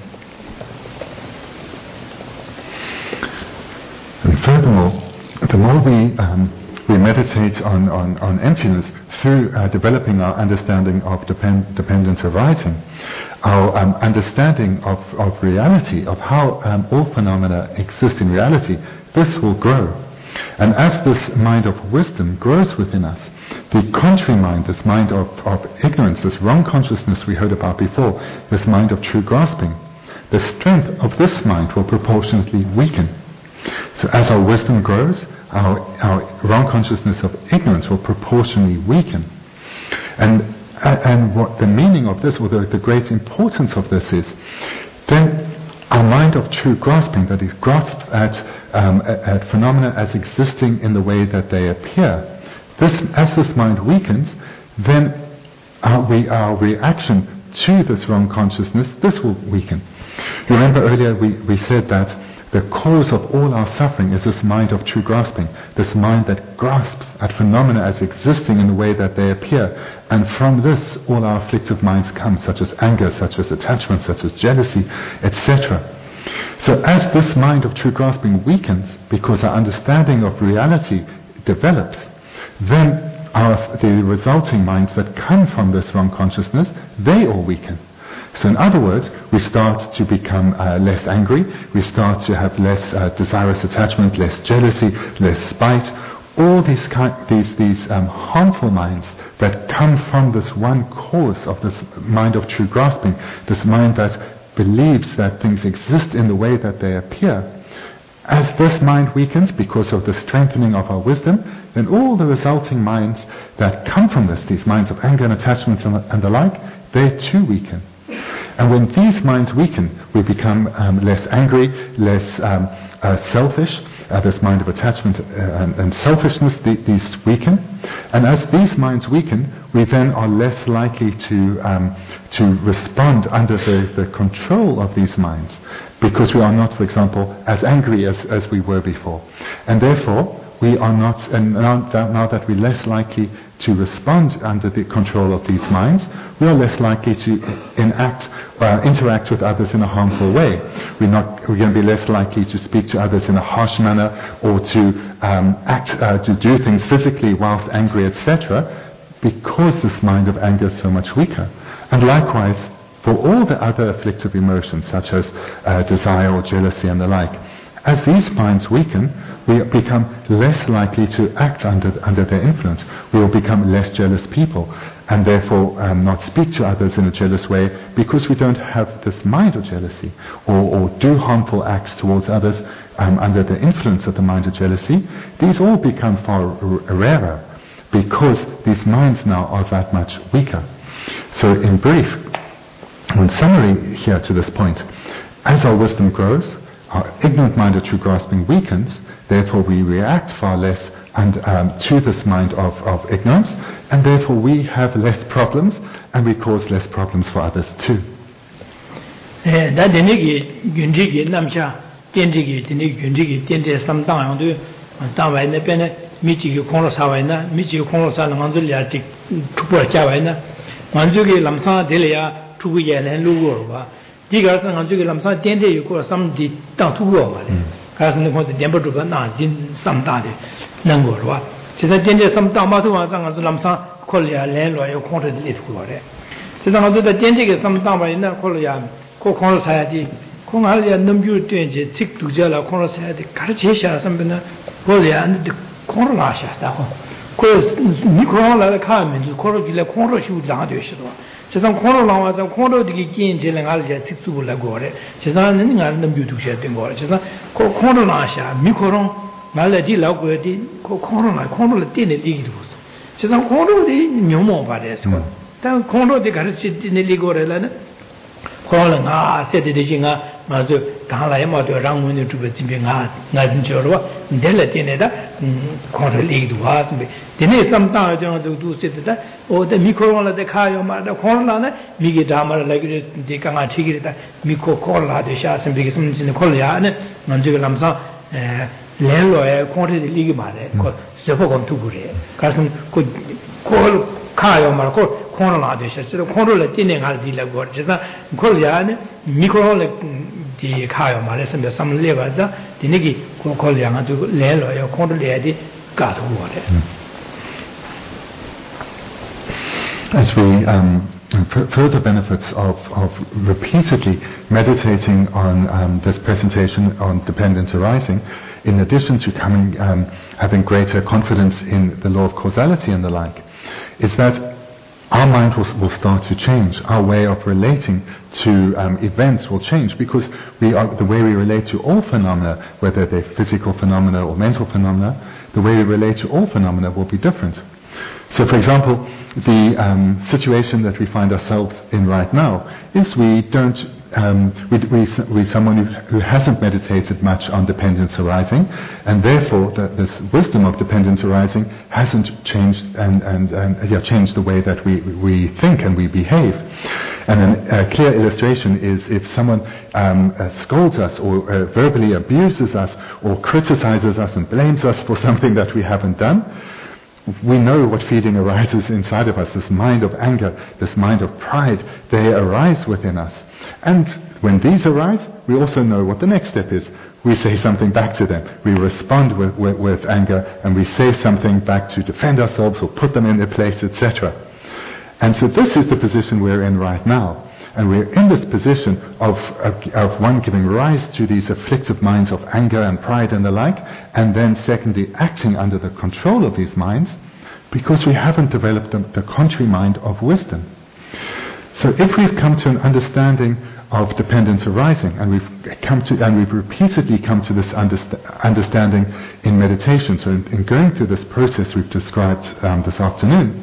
And furthermore, the more we um, we meditate on, on, on emptiness through uh, developing our understanding of depend, dependence arising, our um, understanding of, of reality, of how um, all phenomena exist in reality, this will grow. And as this mind of wisdom grows within us, the contrary mind, this mind of, of ignorance, this wrong consciousness we heard about before, this mind of true grasping, the strength of this mind will proportionately weaken. So as our wisdom grows, our, our wrong consciousness of ignorance will proportionally weaken. And, and what the meaning of this, or the, the great importance of this is, then our mind of true grasping, that is, grasps at, um, at, at phenomena as existing in the way that they appear, this, as this mind weakens, then our, we, our reaction to this wrong consciousness, this will weaken. You remember earlier we, we said that the cause of all our suffering is this mind of true grasping, this mind that grasps at phenomena as existing in the way that they appear, and from this all our afflictive minds come, such as anger, such as attachment, such as jealousy, et cetera. So as this mind of true grasping weakens, because our understanding of reality develops, then our, the resulting minds that come from this wrong consciousness, they all weaken. So in other words, we start to become uh, less angry, we start to have less uh, desirous attachment, less jealousy, less spite, all these ki- these, these um, harmful minds that come from this one cause of this mind of true grasping, this mind that believes that things exist in the way that they appear. As this mind weakens because of the strengthening of our wisdom, then all the resulting minds that come from this, these minds of anger and attachment and, and the like, they too weaken. And when these minds weaken, we become um, less angry, less um, uh, selfish. Uh, this mind of attachment uh, and, and selfishness, the, these weaken. And as these minds weaken, we then are less likely to um, to respond under the, the control of these minds, because we are not, for example, as angry as, as we were before. And therefore, we are not, and now that, now that we're less likely to respond under the control of these minds, we are less likely to enact, uh, interact with others in a harmful way. We're not, we're going to be less likely to speak to others in a harsh manner, or to um, act, uh, to do things physically whilst angry, et cetera, because this mind of anger is so much weaker. And likewise, for all the other afflictive emotions, such as uh, desire or jealousy and the like, as these minds weaken, we become less likely to act under under their influence. We will become less jealous people, and therefore um, not speak to others in a jealous way, because we don't have this mind of jealousy, or, or do harmful acts towards others um, under the influence of the mind of jealousy. These all become far r- rarer, because these minds now are that much weaker. So in brief, in summary here to this point, as our wisdom grows, our ignorant mind of true grasping weakens, therefore we react far less and um, to this mind of, of ignorance, and therefore we have less problems, and we cause less problems for others too. Diga sang ju ge lam sa dian de yu ko sam di dang tu go ma le ka san de ko de dian bu zhu ge na din sam da de nang go wa ji sa dian de sam dang ma tu wa sang ge lam sa ko le ya len lo yo kong de li tu go de ji sang ge de dian de ge sam dang ba yin na ko le ya ko kong sa ya di kong ha le ya nam ju tuan je cik du jia la kong sa ya de ka che sha sam be na ko le ya de kong la sha da ko ko ni ko la ka men ji ko ro ji le kong ro shu da de shi do 지상 코로 나와서 코로 되게 긴 제는 알게 직수를 거래. 지상 는 알는 뷰도 셔된 거래. 지상 코 코로 나샤 미코로 말레디 라고디 코 코로 나 코로를 띠네 리기도 없어. 지상 코로디 녀모 바래서. 단 코로디 가르치 띠네 리고래라는 코로는 아 세대대신가 맞아. 강라에 맞아 랑문의 주변 집행아 나진 저러와 델레 띠네다 코로 리기도 와서 dine samta jang du du sit da o de mikro la de khayo ma da khon la na mi ge da ma la ge de ka nga thi ge da mikro khol la de sha sim bi ge sim sin khol ya ne man ju ge lam sa eh len lo ye khon de li ge ma de ko se pho kon tu bu re ka sim ko khol khayo ma ko khon la de sha se khon lo le tin ne nga di la go je sa khol ya ne mikro le di khayo ma le sim be sam le ba za dine ge ko khol ya nga ju len lo ye khon de le di ka tu wo de. As we um, f- further benefits of, of repeatedly meditating on um, this presentation on dependence arising, in addition to coming, um, having greater confidence in the law of causality and the like, is that our mind will, will start to change. Our way of relating to um, events will change, because we are, the way we relate to all phenomena, whether they're physical phenomena or mental phenomena, the way we relate to all phenomena will be different. So, for example, the um, situation that we find ourselves in right now is we don't, um, we, we, we're someone who, who hasn't meditated much on dependence arising, and therefore the, this wisdom of dependence arising hasn't changed and, and, and yeah, changed the way that we, we think and we behave. And an, a clear illustration is if someone um, uh, scolds us or uh, verbally abuses us or criticizes us and blames us for something that we haven't done, we know what feeling arises inside of us, this mind of anger, this mind of pride. They arise within us. And when these arise, we also know what the next step is. We say something back to them. We respond with, with, with anger, and we say something back to defend ourselves or put them in their place, et cetera. And so this is the position we're in right now. And we're in this position of, of, of one giving rise to these afflictive minds of anger and pride and the like, and then secondly acting under the control of these minds, because we haven't developed the, the contrary mind of wisdom. So if we've come to an understanding of dependence arising, and we've come to, and we've repeatedly come to this understa- understanding in meditation, so in, in going through this process we've described um, this afternoon,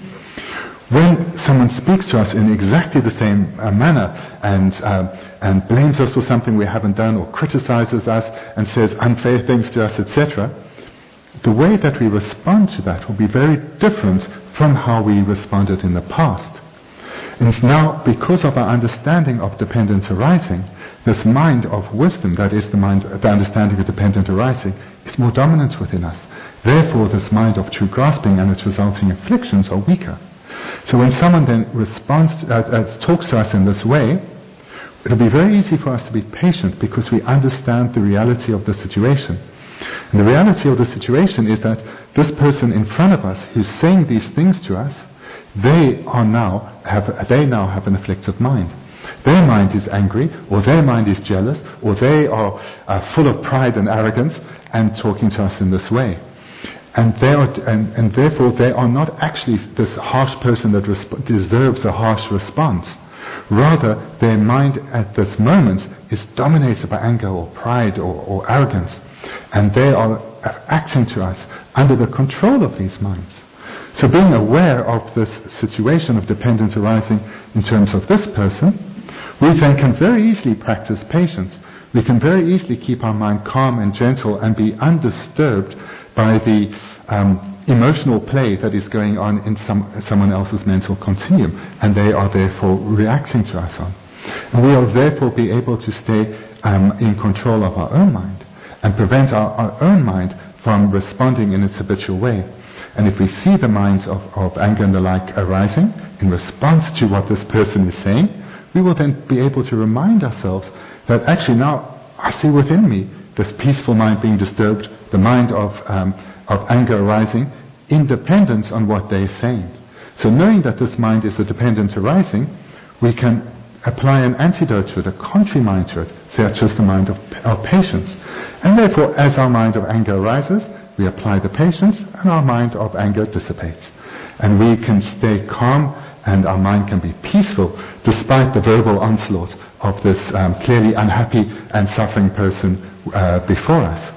when someone speaks to us in exactly the same uh, manner and uh, and blames us for something we haven't done, or criticizes us and says unfair things to us, et cetera, the way that we respond to that will be very different from how we responded in the past. And now, because of our understanding of dependence arising, this mind of wisdom, that is the mind, the understanding of dependent arising, is more dominant within us. Therefore, this mind of true grasping and its resulting afflictions are weaker. So when someone then responds, to, uh, uh, talks to us in this way, it'll be very easy for us to be patient, because we understand the reality of the situation. And the reality of the situation is that this person in front of us who's saying these things to us, they are now have they now have an afflictive mind. Their mind is angry, or their mind is jealous, or they are uh, full of pride and arrogance and talking to us in this way. And, they are, and, and therefore they are not actually this harsh person that resp- deserves a harsh response. Rather, their mind at this moment is dominated by anger or pride or, or arrogance, and they are acting to us under the control of these minds. So being aware of this situation of dependence arising in terms of this person, we then can very easily practice patience. We can very easily keep our mind calm and gentle and be undisturbed by the um, emotional play that is going on in some, someone else's mental continuum, and they are therefore reacting to us on. And we will therefore be able to stay um, in control of our own mind and prevent our, our own mind from responding in its habitual way. And if we see the minds of, of anger and the like arising in response to what this person is saying, we will then be able to remind ourselves that actually now I see within me this peaceful mind being disturbed, the mind of um, of anger arising, in dependence on what they're saying. So knowing that this mind is the dependent arising, we can apply an antidote to it, a contrary mind to it, such as the mind of, of patience. And therefore, as our mind of anger arises, we apply the patience, and our mind of anger dissipates. And we can stay calm, and our mind can be peaceful, despite the verbal onslaught of this um, clearly unhappy and suffering person uh, before us.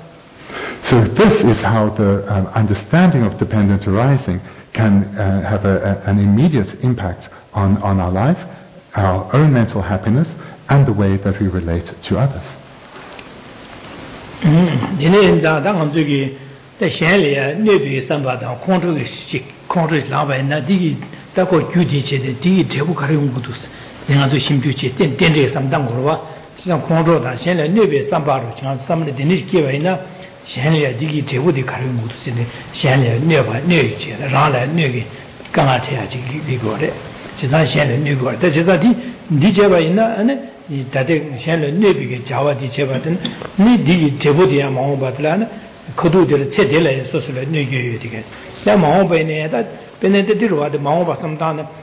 So this is how the um, understanding of dependent arising can uh, have a, a, an immediate impact on, on our life, our own mental happiness, and the way that we relate to others. Shanlia digi tebu di kari mutu sini Shanlia nyoba nyoyi che rangla nyoyi kanga teya chi ligore chizan Shanlia nyoyi gore da chizan di di cheba ina dade Shanlia nyoyi ke jawa di cheba dan ni digi tebu di ya maho batla kudu dira tse dila sosula nyoyi yoyi diga ya maho bayi ne da pene de dirwa de maho basam dana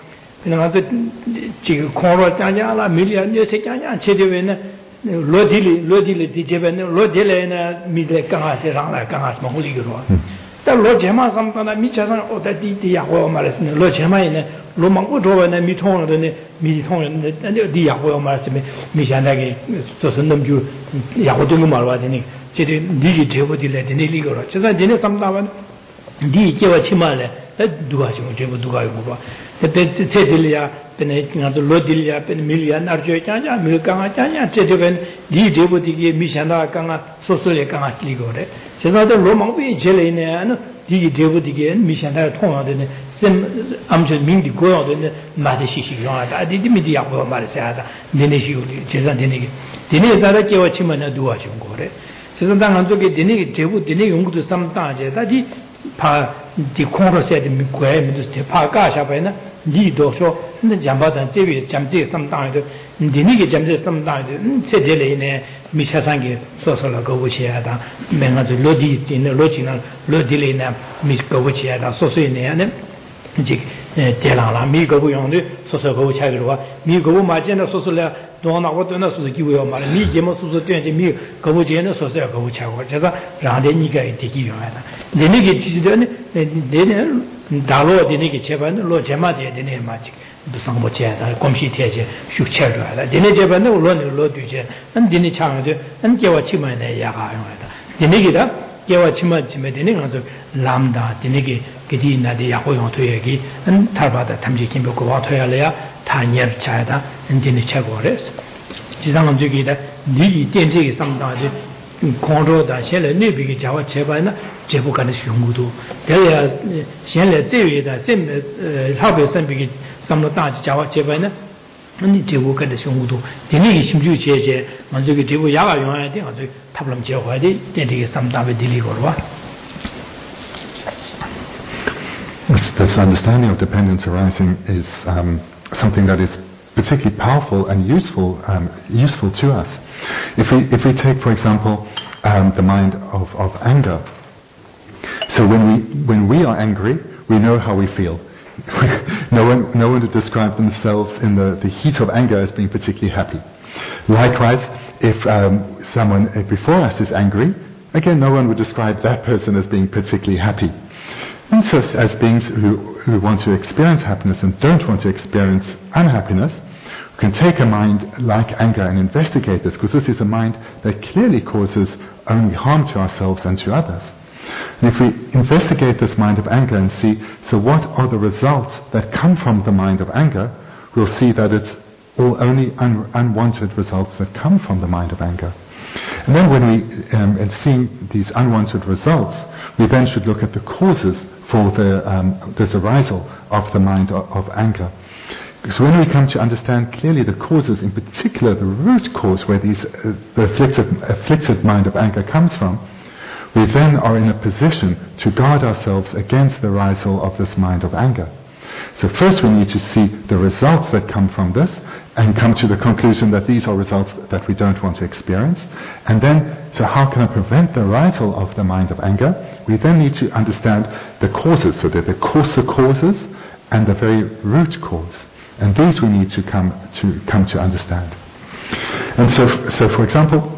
그냥 그 지금 코로 장자라 밀리아 녀세 장자 체대에는 로딜이 로딜이 디제베는 로딜에는 미래 강아지랑 강아지 먹으리로 다 로제마 삼다나 미차선 오다디디 야고 말했으니 로제마에는 로망고 도에는 미통으로는 미통은 디 야고 말했으면 미샤나게 소선 넘주 야고도 말와 되니 제대 니기 제보딜래 되니 리거로 제가 되네 삼다만 니 제와 치말래 누가 지금 제보 누가 이거 봐 그때 제딜이야 근데 나도 로딜이야 근데 밀리아 나르죠 장자 밀강아 장자 제대ben 니 제보디게 미샤나 강아 소소레 강아 리거래 제가도 로망비 제레네 디 제보디게 미샤나 통하는데 셈 암전 민디 고요는데 마데시시 용하다 디디 미디야 고 말세하다 네네시 제가 되네게 되네 자라 제와 치면은 누가 좀 거래 세상 당 쪽에 되네 제보 되네 용구도 삼다제 다디 파 디콘로세데 미고에 미도 파가샤바이나 니도서 근데 잠바단 제비 잠제 삼다도 니니게 잠제 삼다도 세데레네 미샤상게 소소라 거부치야다 맹아도 로디 있는 로지나 로딜이나 미거부치야다 소소이네야네 이제 대랑라 미거부용도 소소 거부차기로와 미거부 맞제나 소소라 도나고 도나 소소 기부요 말 미제모 소소 된지 미 거부제는 소소 거부차고 제가 라데 니가 되기요하다 니니게 지지되네 내내 달로 되네게 제반은 로 제마데 되네 마치 무슨 뭐 제다 검시 대제 숙체로하다 되네 제반은 물론 로 뒤제 안 되네 창도 안 제와 치면에 야가용하다 되네기다 제와 치면 치면 되네 가서 람다 되네게 그디 나데 야고용 토예기 안 타바다 탐지 김벽고 와토야래야 타니얼 차다 인디네 차고레스 지상은 저기다 니기 된제기 상다지 공로다 현在那边的家伙车班呢，这不干的雄股多。这呀，现在这边的什么呃，特别身边的什么大家伙车班呢，你这不干的雄股多。今年新旧车些，我这个这不亚个用啊，这样子他不能结婚的，这这个什么大的地里过了吧。 This understanding of dependence arising is um, something that is particularly powerful and useful um, useful to us. If we if we take, for example, um, the mind of, of anger. So when we when we are angry, we know how we feel. no one no one would describe themselves in the, the heat of anger as being particularly happy. Likewise, if um, someone before us is angry, again no one would describe that person as being particularly happy. And so as beings who, who want to experience happiness and don't want to experience unhappiness, we can take a mind like anger and investigate this, because this is a mind that clearly causes only harm to ourselves and to others. And if we investigate this mind of anger and see, so what are the results that come from the mind of anger, we'll see that it's all only un- unwanted results that come from the mind of anger. And then when we, um, and seeing these unwanted results, we then should look at the causes for the, um, this arisal of the mind of, of anger. Because when we come to understand clearly the causes, in particular the root cause where these, uh, the afflicted, afflicted mind of anger comes from, we then are in a position to guard ourselves against the arisal of this mind of anger. So first we need to see the results that come from this and come to the conclusion that these are results that we don't want to experience. And then, so how can I prevent the arisal of the mind of anger? We then need to understand the causes, so that the coarser causes and the very root cause. And these we need to come to come to understand. And so, so for example,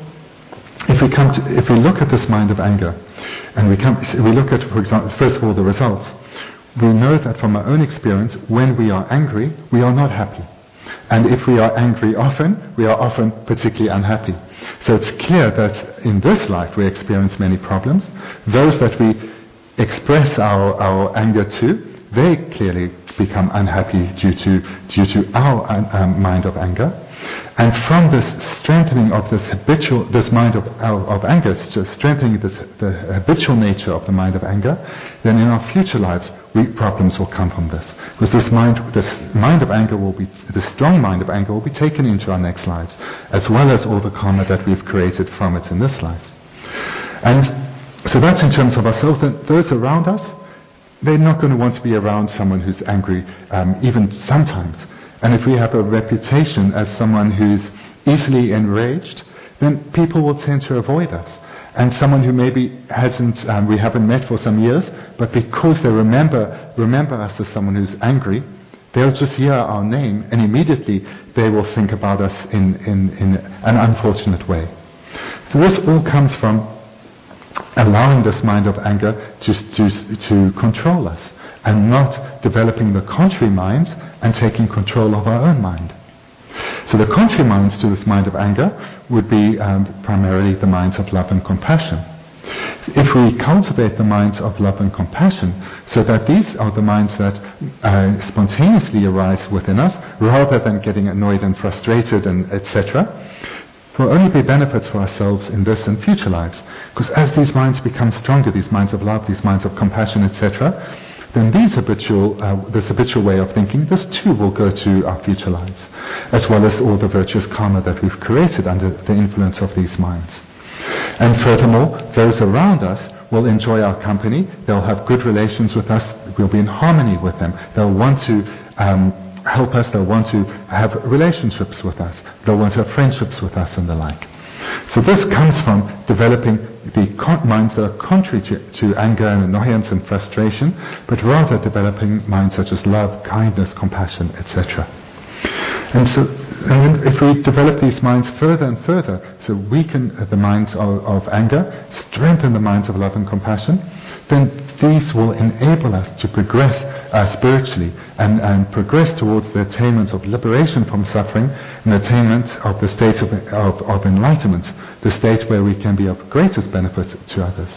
if we come to, if we look at this mind of anger, and we come, we look at, for example, first of all the results, we know that from our own experience, when we are angry, we are not happy. And if we are angry often, we are often particularly unhappy. So it's clear that in this life we experience many problems. Those that we express our, our anger to, they clearly become unhappy due to due to our um, mind of anger. And from this strengthening of this habitual, this mind of, of, of anger, just strengthening this, the habitual nature of the mind of anger, then in our future lives, we, problems will come from this. Because this mind, this mind of anger will be, the strong mind of anger will be taken into our next lives, as well as all the karma that we've created from it in this life. And so that's in terms of ourselves. Then those around us, they're not going to want to be around someone who's angry, um, even sometimes. And if we have a reputation as someone who's easily enraged, then people will tend to avoid us. And someone who maybe hasn't, um, we haven't met for some years, but because they remember remember us as someone who's angry, They'll just hear our name and immediately they will think about us in, in, in an unfortunate way. So this all comes from allowing this mind of anger to, to, to control us and not developing the contrary minds and taking control of our own mind. So the contrary minds to this mind of anger would be um, primarily the minds of love and compassion. If we cultivate the minds of love and compassion, so that these are the minds that uh, spontaneously arise within us, rather than getting annoyed and frustrated and et cetera, will only be benefits for ourselves in this and future lives. Because as these minds become stronger, these minds of love, these minds of compassion, et cetera, then these habitual, uh, this habitual way of thinking, this too will go to our future lives, as well as all the virtuous karma that we've created under the influence of these minds. And furthermore, those around us will enjoy our company, they'll have good relations with us, we'll be in harmony with them, they'll want to um, help us, they'll want to have relationships with us, they'll want to have friendships with us and the like. So this comes from developing the con- minds that are contrary to, to anger and annoyance and frustration, but rather developing minds such as love, kindness, compassion, et cetera. And so, and if we develop these minds further and further, so weaken the minds of, of anger, strengthen the minds of love and compassion, then these will enable us to progress uh, spiritually and, and progress towards the attainment of liberation from suffering and attainment of the state of, of, of enlightenment, the state where we can be of greatest benefit to others.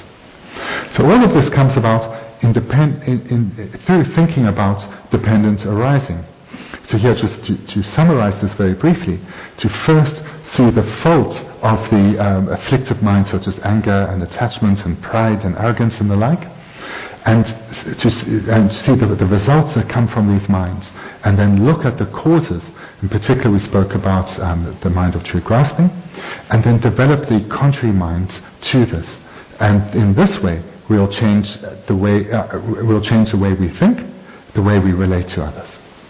So all of this comes about in depend, in, in, through thinking about dependence arising. So here, just to, to summarize this very briefly, to first see the faults of the um, afflictive mind, such as anger and attachment and pride and arrogance and the like, and to and see the, the results that come from these minds, and then look at the causes. In particular, we spoke about um, the mind of true grasping, and then develop the contrary minds to this. And in this way, we'll change the way uh, we'll change the way we think, the way we relate to others.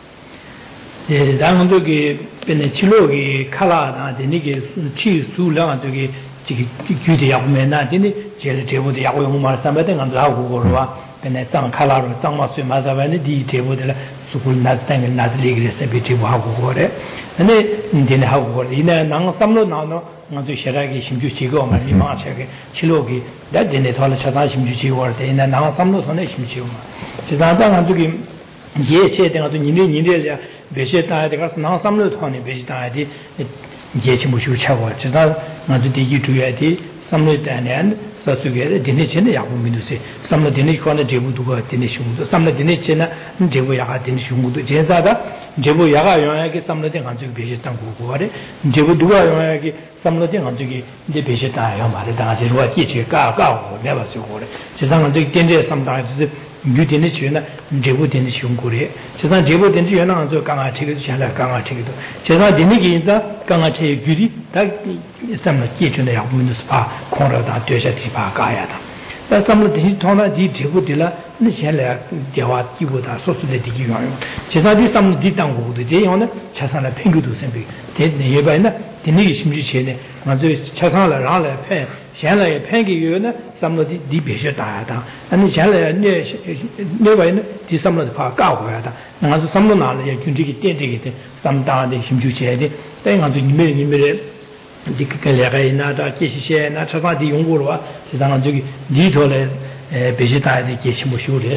예, 당도기 베네치로기 칼라나 데니게 치 수랑도기 지기 규대 약면나 데니 제일 제보대 약용 말 삼바된 건 라고 거로와 베네 장 칼라로 장마스 마자바니 디 제보들 수굴 나스탕 나즈리그레스 비티고 하고 거래 근데 인데네 하고 거래 이내 낭 삼로 나노 나도 셔라기 심주 지고 말 미마체게 치로기 데네 돌아 차사 심주 지고 거래 이내 낭 삼로 손에 심주 지자당 한두기 예체 등도 니네 니네 배시 다에 가서 나 삼로 토니 배시 다에 예치 무슈 차고 지다 나도 디기 주야디 삼로 다에 서수게 디네 전에 야고 민두세 삼로 디네 코네 제부두가 디네 슝도 삼로 디네 전에 제부 야가 디네 슝도 제자다 제부 야가 용하게 삼로 된 간적 배시 땅 고고 거래 제부 누가 용하게 삼로 된 간적이 이제 배시 다에 말에 다 제루가 끼치 까까 내가 쓰고 그래 지상은 저 견제 삼다에 유디네 주나 제부딘 슝고레 제가 제부딘 주나 저 강아체도 잘라 강아체도 제가 디니기다 강아체 유디 다 삼나 끼주네 야문도 스파 코라다 되셔티 바 가야다 다 삼나 디 토나 디 제부딜라 니샬라 대화 기보다 소수데 디기 요요 제가 디 삼나 디 땅고도 제요네 차산라 팽규도 선비 데네 예바이나 디니기 심지 제네 맞아 차산라 라라 팽现在判给有呢，什么的地别些大的，那你现在你另外呢，第什么的话搞回来的，那是什么拿了也跟这个点这个的，什么大的心就起来的，但俺就你们你们的，这个两个人那的这些那车上的用过了话，就让俺这个里头来呃别些大的这些没修的。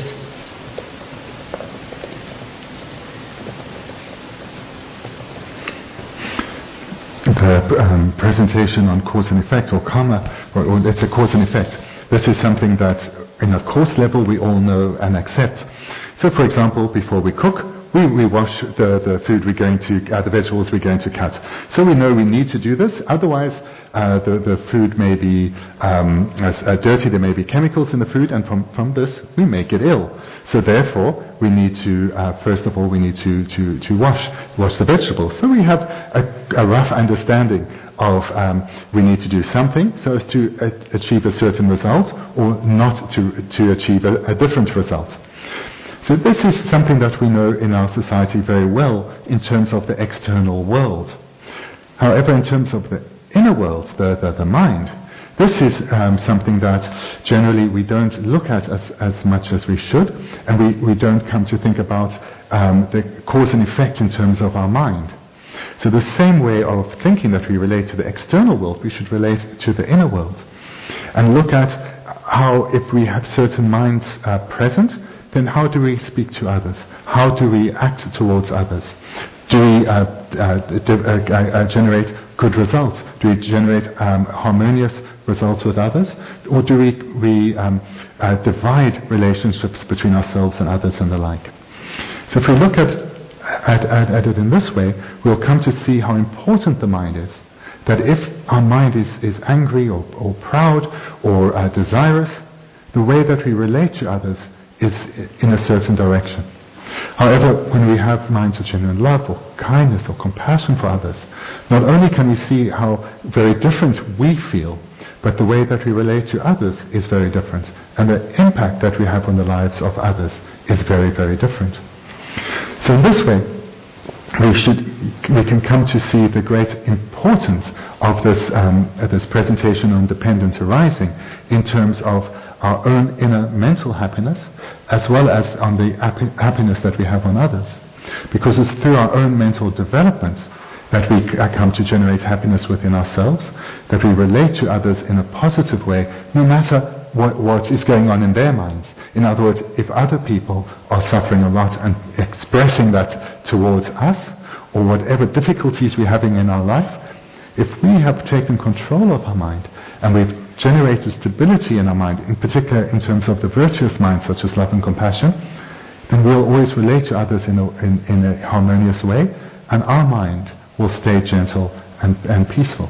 The um, presentation on cause and effect, or karma, or, or it's a cause and effect. This is something that, in a course level, we all know and accept. So, for example, before we cook, we, we wash the, the food we're going to, uh, the vegetables we're going to cut. So we know we need to do this. Otherwise, uh, the, the food may be um, as, uh, dirty. There may be chemicals in the food, and from, from this we may get ill. So therefore, we need to uh, first of all we need to, to, to wash wash the vegetables. So we have a, a rough understanding of um, we need to do something so as to uh, achieve a certain result, or not to to achieve a, a different result. So this is something that we know in our society very well in terms of the external world. However, in terms of the inner world, the, the, the mind, This is um, something that generally we don't look at as, as much as we should, and we, we don't come to think about um, the cause and effect in terms of our mind. So the same way of thinking that we relate to the external world, we should relate to the inner world. And look at how, if we have certain minds uh, present, then how do we speak to others? How do we act towards others? Do we uh, uh, d- uh, uh, generate good results? Do we generate um, harmonious results with others? Or do we, we um, uh, divide relationships between ourselves and others and the like? So if we look at, at, at, at it in this way, we'll come to see how important the mind is. That if our mind is, is angry or, or proud or uh, desirous, the way that we relate to others is in a certain direction. However, when we have minds of genuine love or kindness or compassion for others, not only can we see how very different we feel, but the way that we relate to others is very different. And the impact that we have on the lives of others is very, very different. So in this way, we should, we can come to see the great importance of this, um, uh, this presentation on dependence arising in terms of our own inner mental happiness, as well as on the happy, happiness that we have on others. Because it's through our own mental development that we c- come to generate happiness within ourselves, that we relate to others in a positive way, no matter what, what is going on in their minds. In other words, if other people are suffering a lot and expressing that towards us, or whatever difficulties we're having in our life, if we have taken control of our mind, and we've generated stability in our mind, in particular in terms of the virtuous mind, such as love and compassion, then we'll always relate to others in a, in, in a harmonious way, and our mind will stay gentle and, and peaceful.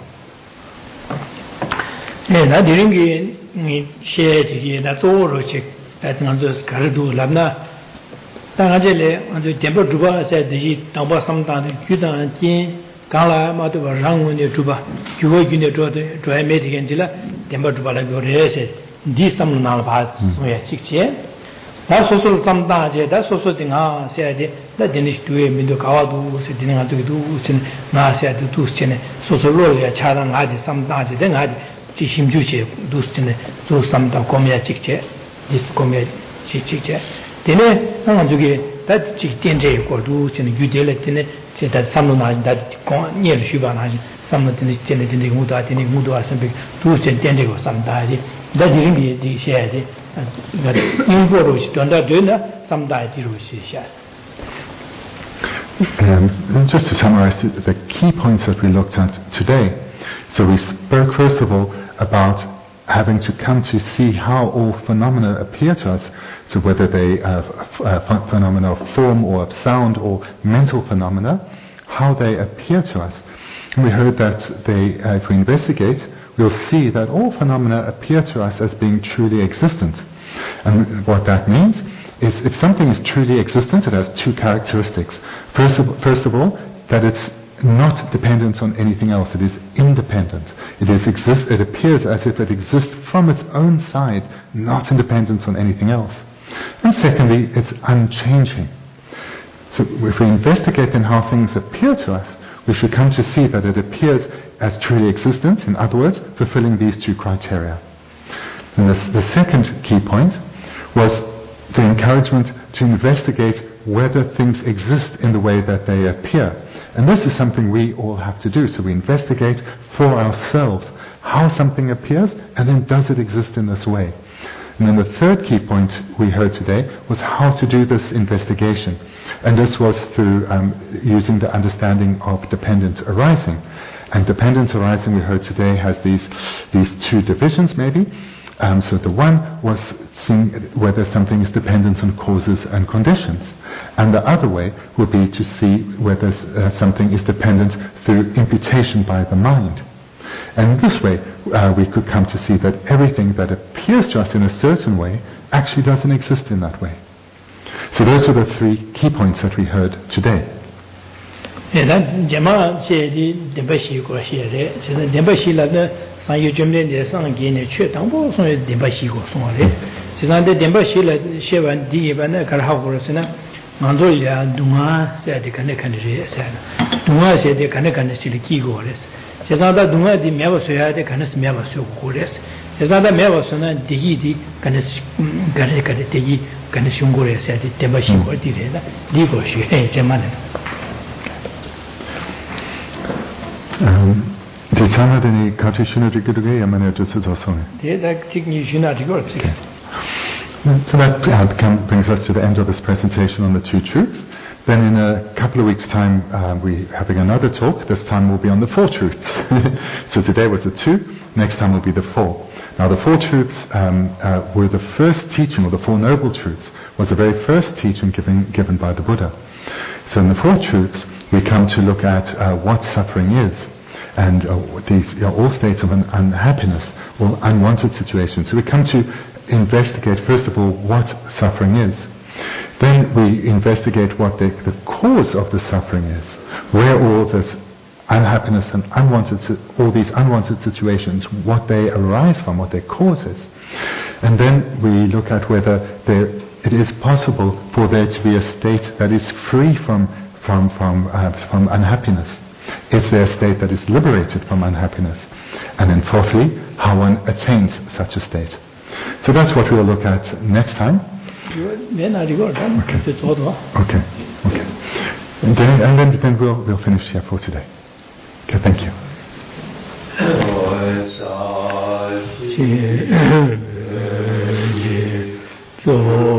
Kala Matuba Rangun de Tuba, Jugo Gune Dry Medigangela, Demba Tubala Gorese, D. Some Nalpas, Chiche. That's also some danger, that's also thing I said, that Denish do a Mindokawadu, sitting out to do, Nasia to do Chene, so so low, a child and had some danger, then I Chishim Juche, do Chene, do some Comia Chiche, this Comia Chiche. Then I want to get that Chick Denje or do Chene, you delete that some that near Shubanaji, some of the Tenny Muda, Tenny Muda, some big two Tendigo, some died. That didn't be the share. But in Gorosh, don't do some died. Um, just to summarize the key points that we looked at today. So we spoke first of all about having to come to see how all phenomena appear to us, so whether they are uh, phenomena of form or of sound or mental phenomena, how they appear to us. And we heard that they, uh, if we investigate, we'll see that all phenomena appear to us as being truly existent. And what that means is if something is truly existent, it has two characteristics. First of, first of all, that it's not dependent on anything else. It is independent. It is exist. It appears as if it exists from its own side, not in dependence on anything else. And secondly, it's unchanging. So if we investigate then how things appear to us, we should come to see that it appears as truly existent, in other words, fulfilling these two criteria. And the, the second key point was the encouragement to investigate whether things exist in the way that they appear. And this is something we all have to do. So we investigate for ourselves how something appears, and then does it exist in this way. And then the third key point we heard today was how to do this investigation. And this was through um, using the understanding of dependence arising. And dependence arising, we heard today, has these, these two divisions maybe. Um, so the one was seeing whether something is dependent on causes and conditions. And the other way would be to see whether uh, something is dependent through imputation by the mind. And this way uh, we could come to see that everything that appears to us in a certain way actually doesn't exist in that way. So those are the three key points that we heard today. Mandolia Duma said the Kanekani said Duma said the Kanekani Siliki Gores. 제자다 동아디 매버서야 돼 가능스 매버서 고레스 제자다 매버서는 디기디 가능스 가르 가르 디기 가능스 용고레스 야 대바시 어디래다 리고시 제만은 음 Die Zahn den Kati Shunadikirge, Yamana Jutsu. 대다 직니 Shunadikirge. So that uh, come, brings us to the end of this presentation on the two truths. Then in a couple of weeks' time, uh, we're having another talk. This time will be on the four truths. So today was the two, next time will be the four. Now the four truths um, uh, were the first teaching, or the Four Noble Truths, was the very first teaching given, given by the Buddha. So in the four truths, we come to look at uh, what suffering is. And uh, these you know, all states of un- unhappiness or unwanted situations. So we come to investigate, first of all, what suffering is. Then we investigate what the, the cause of the suffering is, where all this unhappiness and unwanted, all these unwanted situations, what they arise from, what their cause is. And then we look at whether there, it is possible for there to be a state that is free from, from, from, uh, from unhappiness. Is there a state that is liberated from unhappiness? And then fourthly, how one attains such a state. So that's what we'll look at next time. Okay. Okay. Okay. And then, and then, then we'll, we'll finish here for today. Okay, thank you.